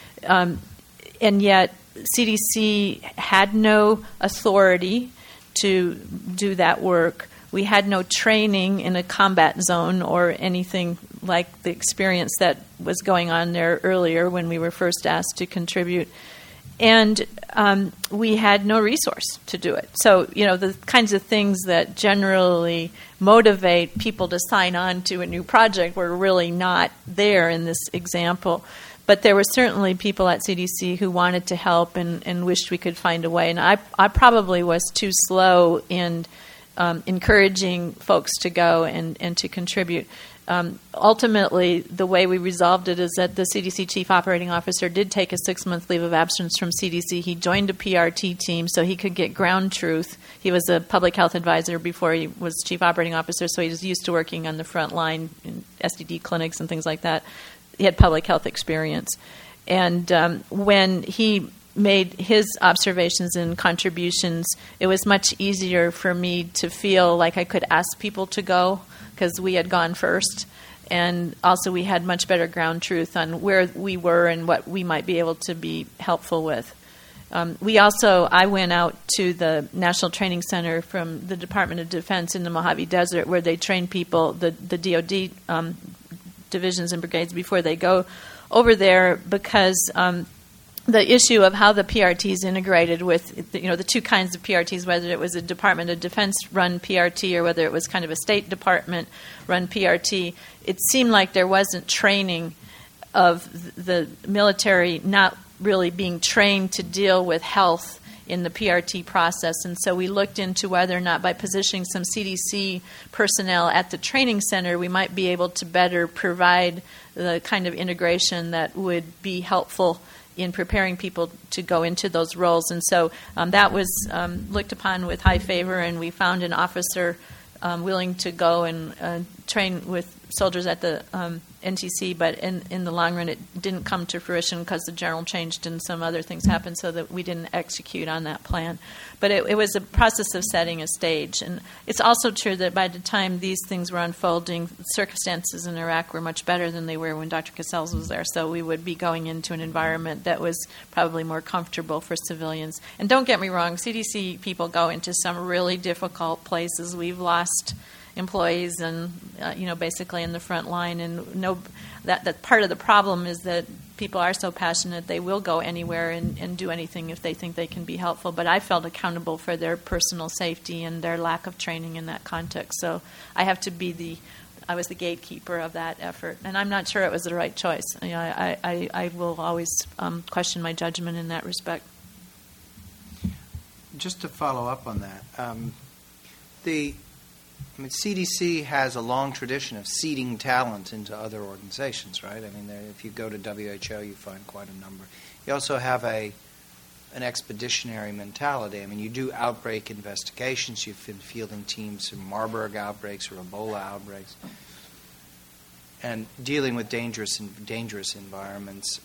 And yet CDC had no authority to do that work. We had no training in a combat zone or anything like the experience that was going on there earlier when we were first asked to contribute. And we had no resource to do it. So, the kinds of things that generally motivate people to sign on to a new project were really not there in this example. But there were certainly people at CDC who wanted to help and wished we could find a way. And I probably was too slow in encouraging folks to go and to contribute. Ultimately, the way we resolved it is that the CDC chief operating officer did take a 6-month leave of absence from CDC. He joined a PRT team so he could get ground truth. He was a public health advisor before he was chief operating officer, so he was used to working on the front line in STD clinics and things like that. He had public health experience. And when he made his observations and contributions, it was much easier for me to feel like I could ask people to go because we had gone first. And also we had much better ground truth on where we were and what we might be able to be helpful with. I went out to the National Training Center from the Department of Defense in the Mojave Desert where they train people, the DOD divisions and brigades before they go over there, because the issue of how the PRT is integrated with the two kinds of PRTs, whether it was a Department of Defense run PRT or whether it was kind of a State Department run PRT, it seemed like there wasn't training of the military not really being trained to deal with health in the PRT process. And so we looked into whether or not by positioning some CDC personnel at the training center, we might be able to better provide the kind of integration that would be helpful in preparing people to go into those roles. And so that was looked upon with high favor, and we found an officer willing to go and train with soldiers at the NTC, but in the long run it didn't come to fruition because the general changed and some other things happened so that we didn't execute on that plan. But it was a process of setting a stage. And it's also true that by the time these things were unfolding, circumstances in Iraq were much better than they were when Dr. Casals was there. So we would be going into an environment that was probably more comfortable for civilians. And don't get me wrong, CDC people go into some really difficult places. We've lost employees and basically in the front line, and that part of the problem is that people are so passionate they will go anywhere and do anything if they think they can be helpful. But I felt accountable for their personal safety and their lack of training in that context. So I have to I was the gatekeeper of that effort, and I'm not sure it was the right choice. I will always question my judgment in that respect. Just to follow up on that, CDC has a long tradition of seeding talent into other organizations, right? If you go to WHO, you find quite a number. You also have a an expeditionary mentality. I mean, you do outbreak investigations. You've been fielding teams in Marburg outbreaks or Ebola outbreaks, and dealing with dangerous environments.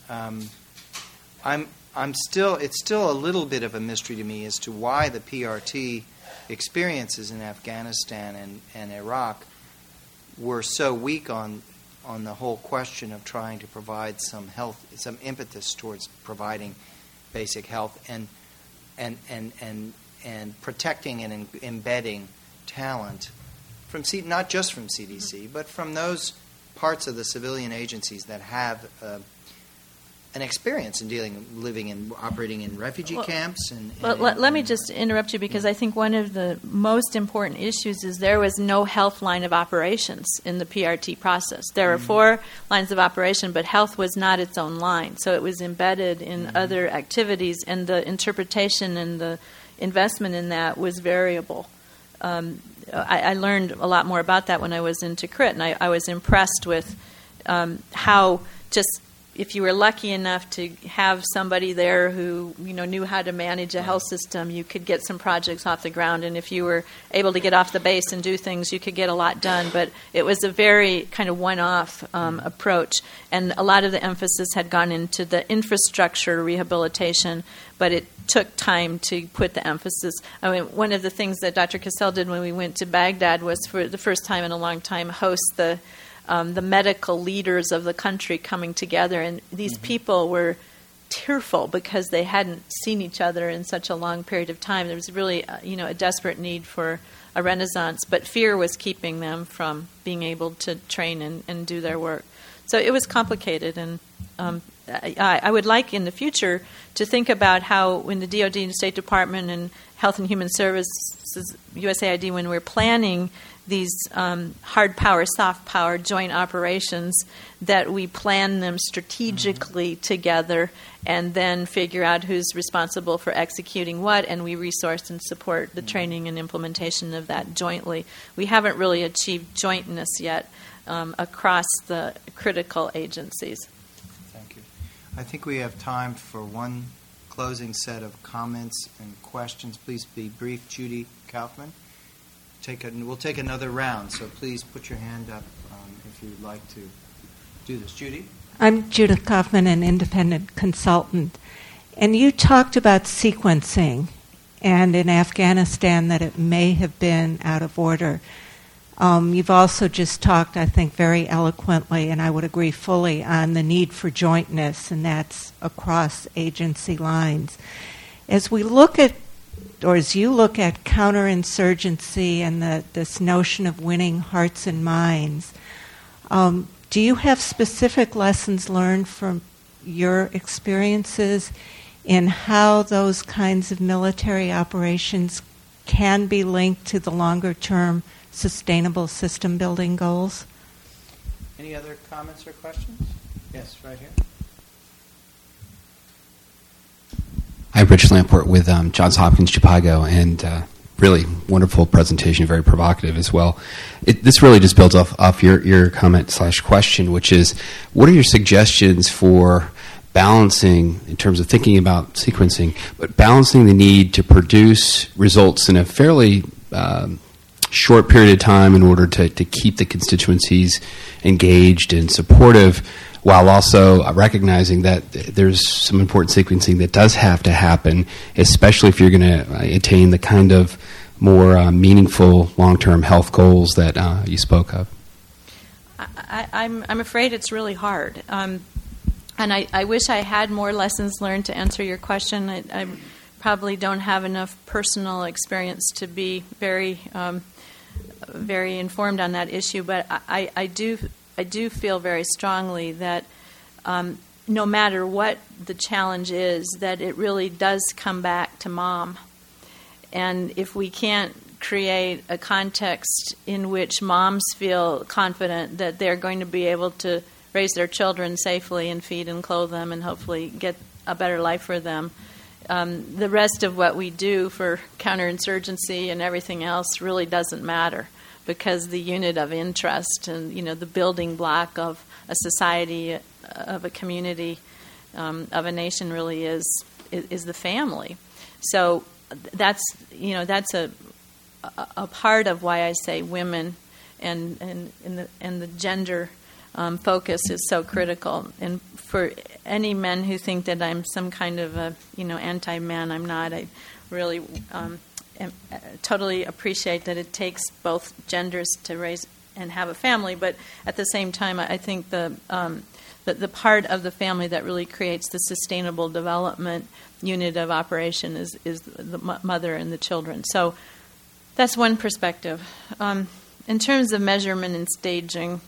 It's still a little bit of a mystery to me as to why the PRT experiences in Afghanistan and Iraq were so weak on the whole question of trying to provide some impetus towards providing basic health and protecting and embedding talent from not just from CDC, but from those parts of the civilian agencies that have an experience in living and operating in refugee camps. Let me just interrupt you, because I think one of the most important issues is there was no health line of operations in the PRT process. There are 4 lines of operation, but health was not its own line. So it was embedded in other activities, and the interpretation and the investment in that was variable. I learned a lot more about that when I was in Tikrit, and I was impressed with how just if you were lucky enough to have somebody there who knew how to manage a health system, you could get some projects off the ground. And if you were able to get off the base and do things, you could get a lot done. But it was a very kind of one-off approach. And a lot of the emphasis had gone into the infrastructure rehabilitation, but it took time to put the emphasis. I mean, one of the things that Dr. Cassell did when we went to Baghdad was, for the first time in a long time, host the medical leaders of the country coming together, and these people were tearful because they hadn't seen each other in such a long period of time. There was really, a desperate need for a renaissance, but fear was keeping them from being able to train and do their work. So it was complicated, and I would like in the future to think about how, when the DoD and State Department and Health and Human Services, USAID, when we're planning these hard power, soft power joint operations, that we plan them strategically together and then figure out who's responsible for executing what, and we resource and support the training and implementation of that jointly. We haven't really achieved jointness yet across the critical agencies. Thank you. I think we have time for one closing set of comments and questions. Please be brief. Judy Kaufman. We'll take another round, so please put your hand up if you'd like to do this. Judy? I'm Judith Kaufman, an independent consultant. And you talked about sequencing, and in Afghanistan that it may have been out of order. You've also just talked, I think, very eloquently, and I would agree fully, on the need for jointness, and that's across agency lines. As we look at, or as you look at counterinsurgency and this notion of winning hearts and minds, do you have specific lessons learned from your experiences in how those kinds of military operations can be linked to the longer-term sustainable system-building goals? Any other comments or questions? Yes, right here. I'm Rich Lamport with Johns Hopkins Chicago, and really wonderful presentation, very provocative as well. This really just builds off your comment/question, which is, what are your suggestions for balancing, in terms of thinking about sequencing, but balancing the need to produce results in a fairly short period of time in order to keep the constituencies engaged and supportive, while also recognizing that there's some important sequencing that does have to happen, especially if you're going to attain the kind of more meaningful long-term health goals that you spoke of? I'm afraid it's really hard. And I wish I had more lessons learned to answer your question. I probably don't have enough personal experience to be very informed on that issue, but I do feel very strongly that no matter what the challenge is, that it really does come back to mom. And if we can't create a context in which moms feel confident that they're going to be able to raise their children safely and feed and clothe them and hopefully get a better life for them, the rest of what we do for counterinsurgency and everything else really doesn't matter, because the unit of interest and the building block of a society, of a community, of a nation really is is the family. So that's a part of why I say women and the gender focus is so critical. And for any men who think that I'm some kind of a anti-man, I'm not. I really totally appreciate that it takes both genders to raise and have a family, but at the same time, I think the part of the family that really creates the sustainable development unit of operation is the mother and the children. So that's one perspective. In terms of measurement and staging,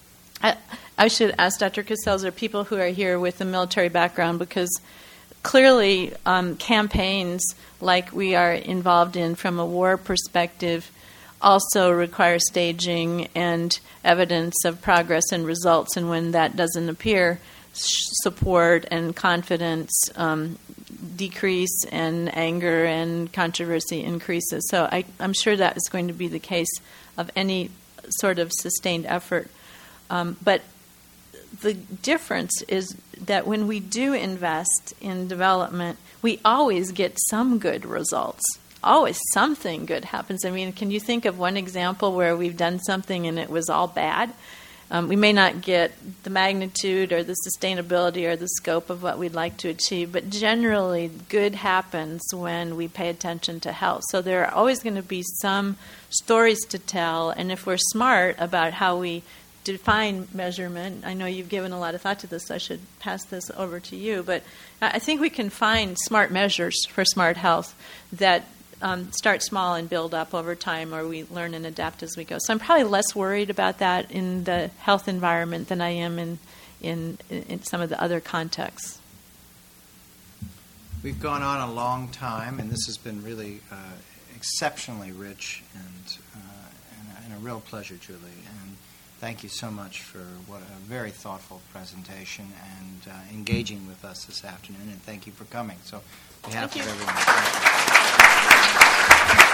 I should ask Dr. Casales or people who are here with a military background, because clearly campaigns like we are involved in from a war perspective also require staging and evidence of progress and results, and when that doesn't appear, support and confidence decrease, and anger and controversy increases. So I'm sure that is going to be the case of any sort of sustained effort. But the difference is that when we do invest in development, we always get some good results. Always something good happens. I mean, can you think of one example where we've done something and it was all bad? We may not get the magnitude or the sustainability or the scope of what we'd like to achieve, but generally good happens when we pay attention to health. So there are always going to be some stories to tell, and if we're smart about how we define measurement, I know you've given a lot of thought to this, so I should pass this over to you, but I think we can find smart measures for smart health that start small and build up over time, or we learn and adapt as we go. So I'm probably less worried about that in the health environment than I am in some of the other contexts. We've gone on a long time, and this has been really exceptionally rich and a real pleasure, Julie. And thank you so much for what a very thoughtful presentation and engaging with us this afternoon. And thank you for coming. So, on behalf of everyone, thank you.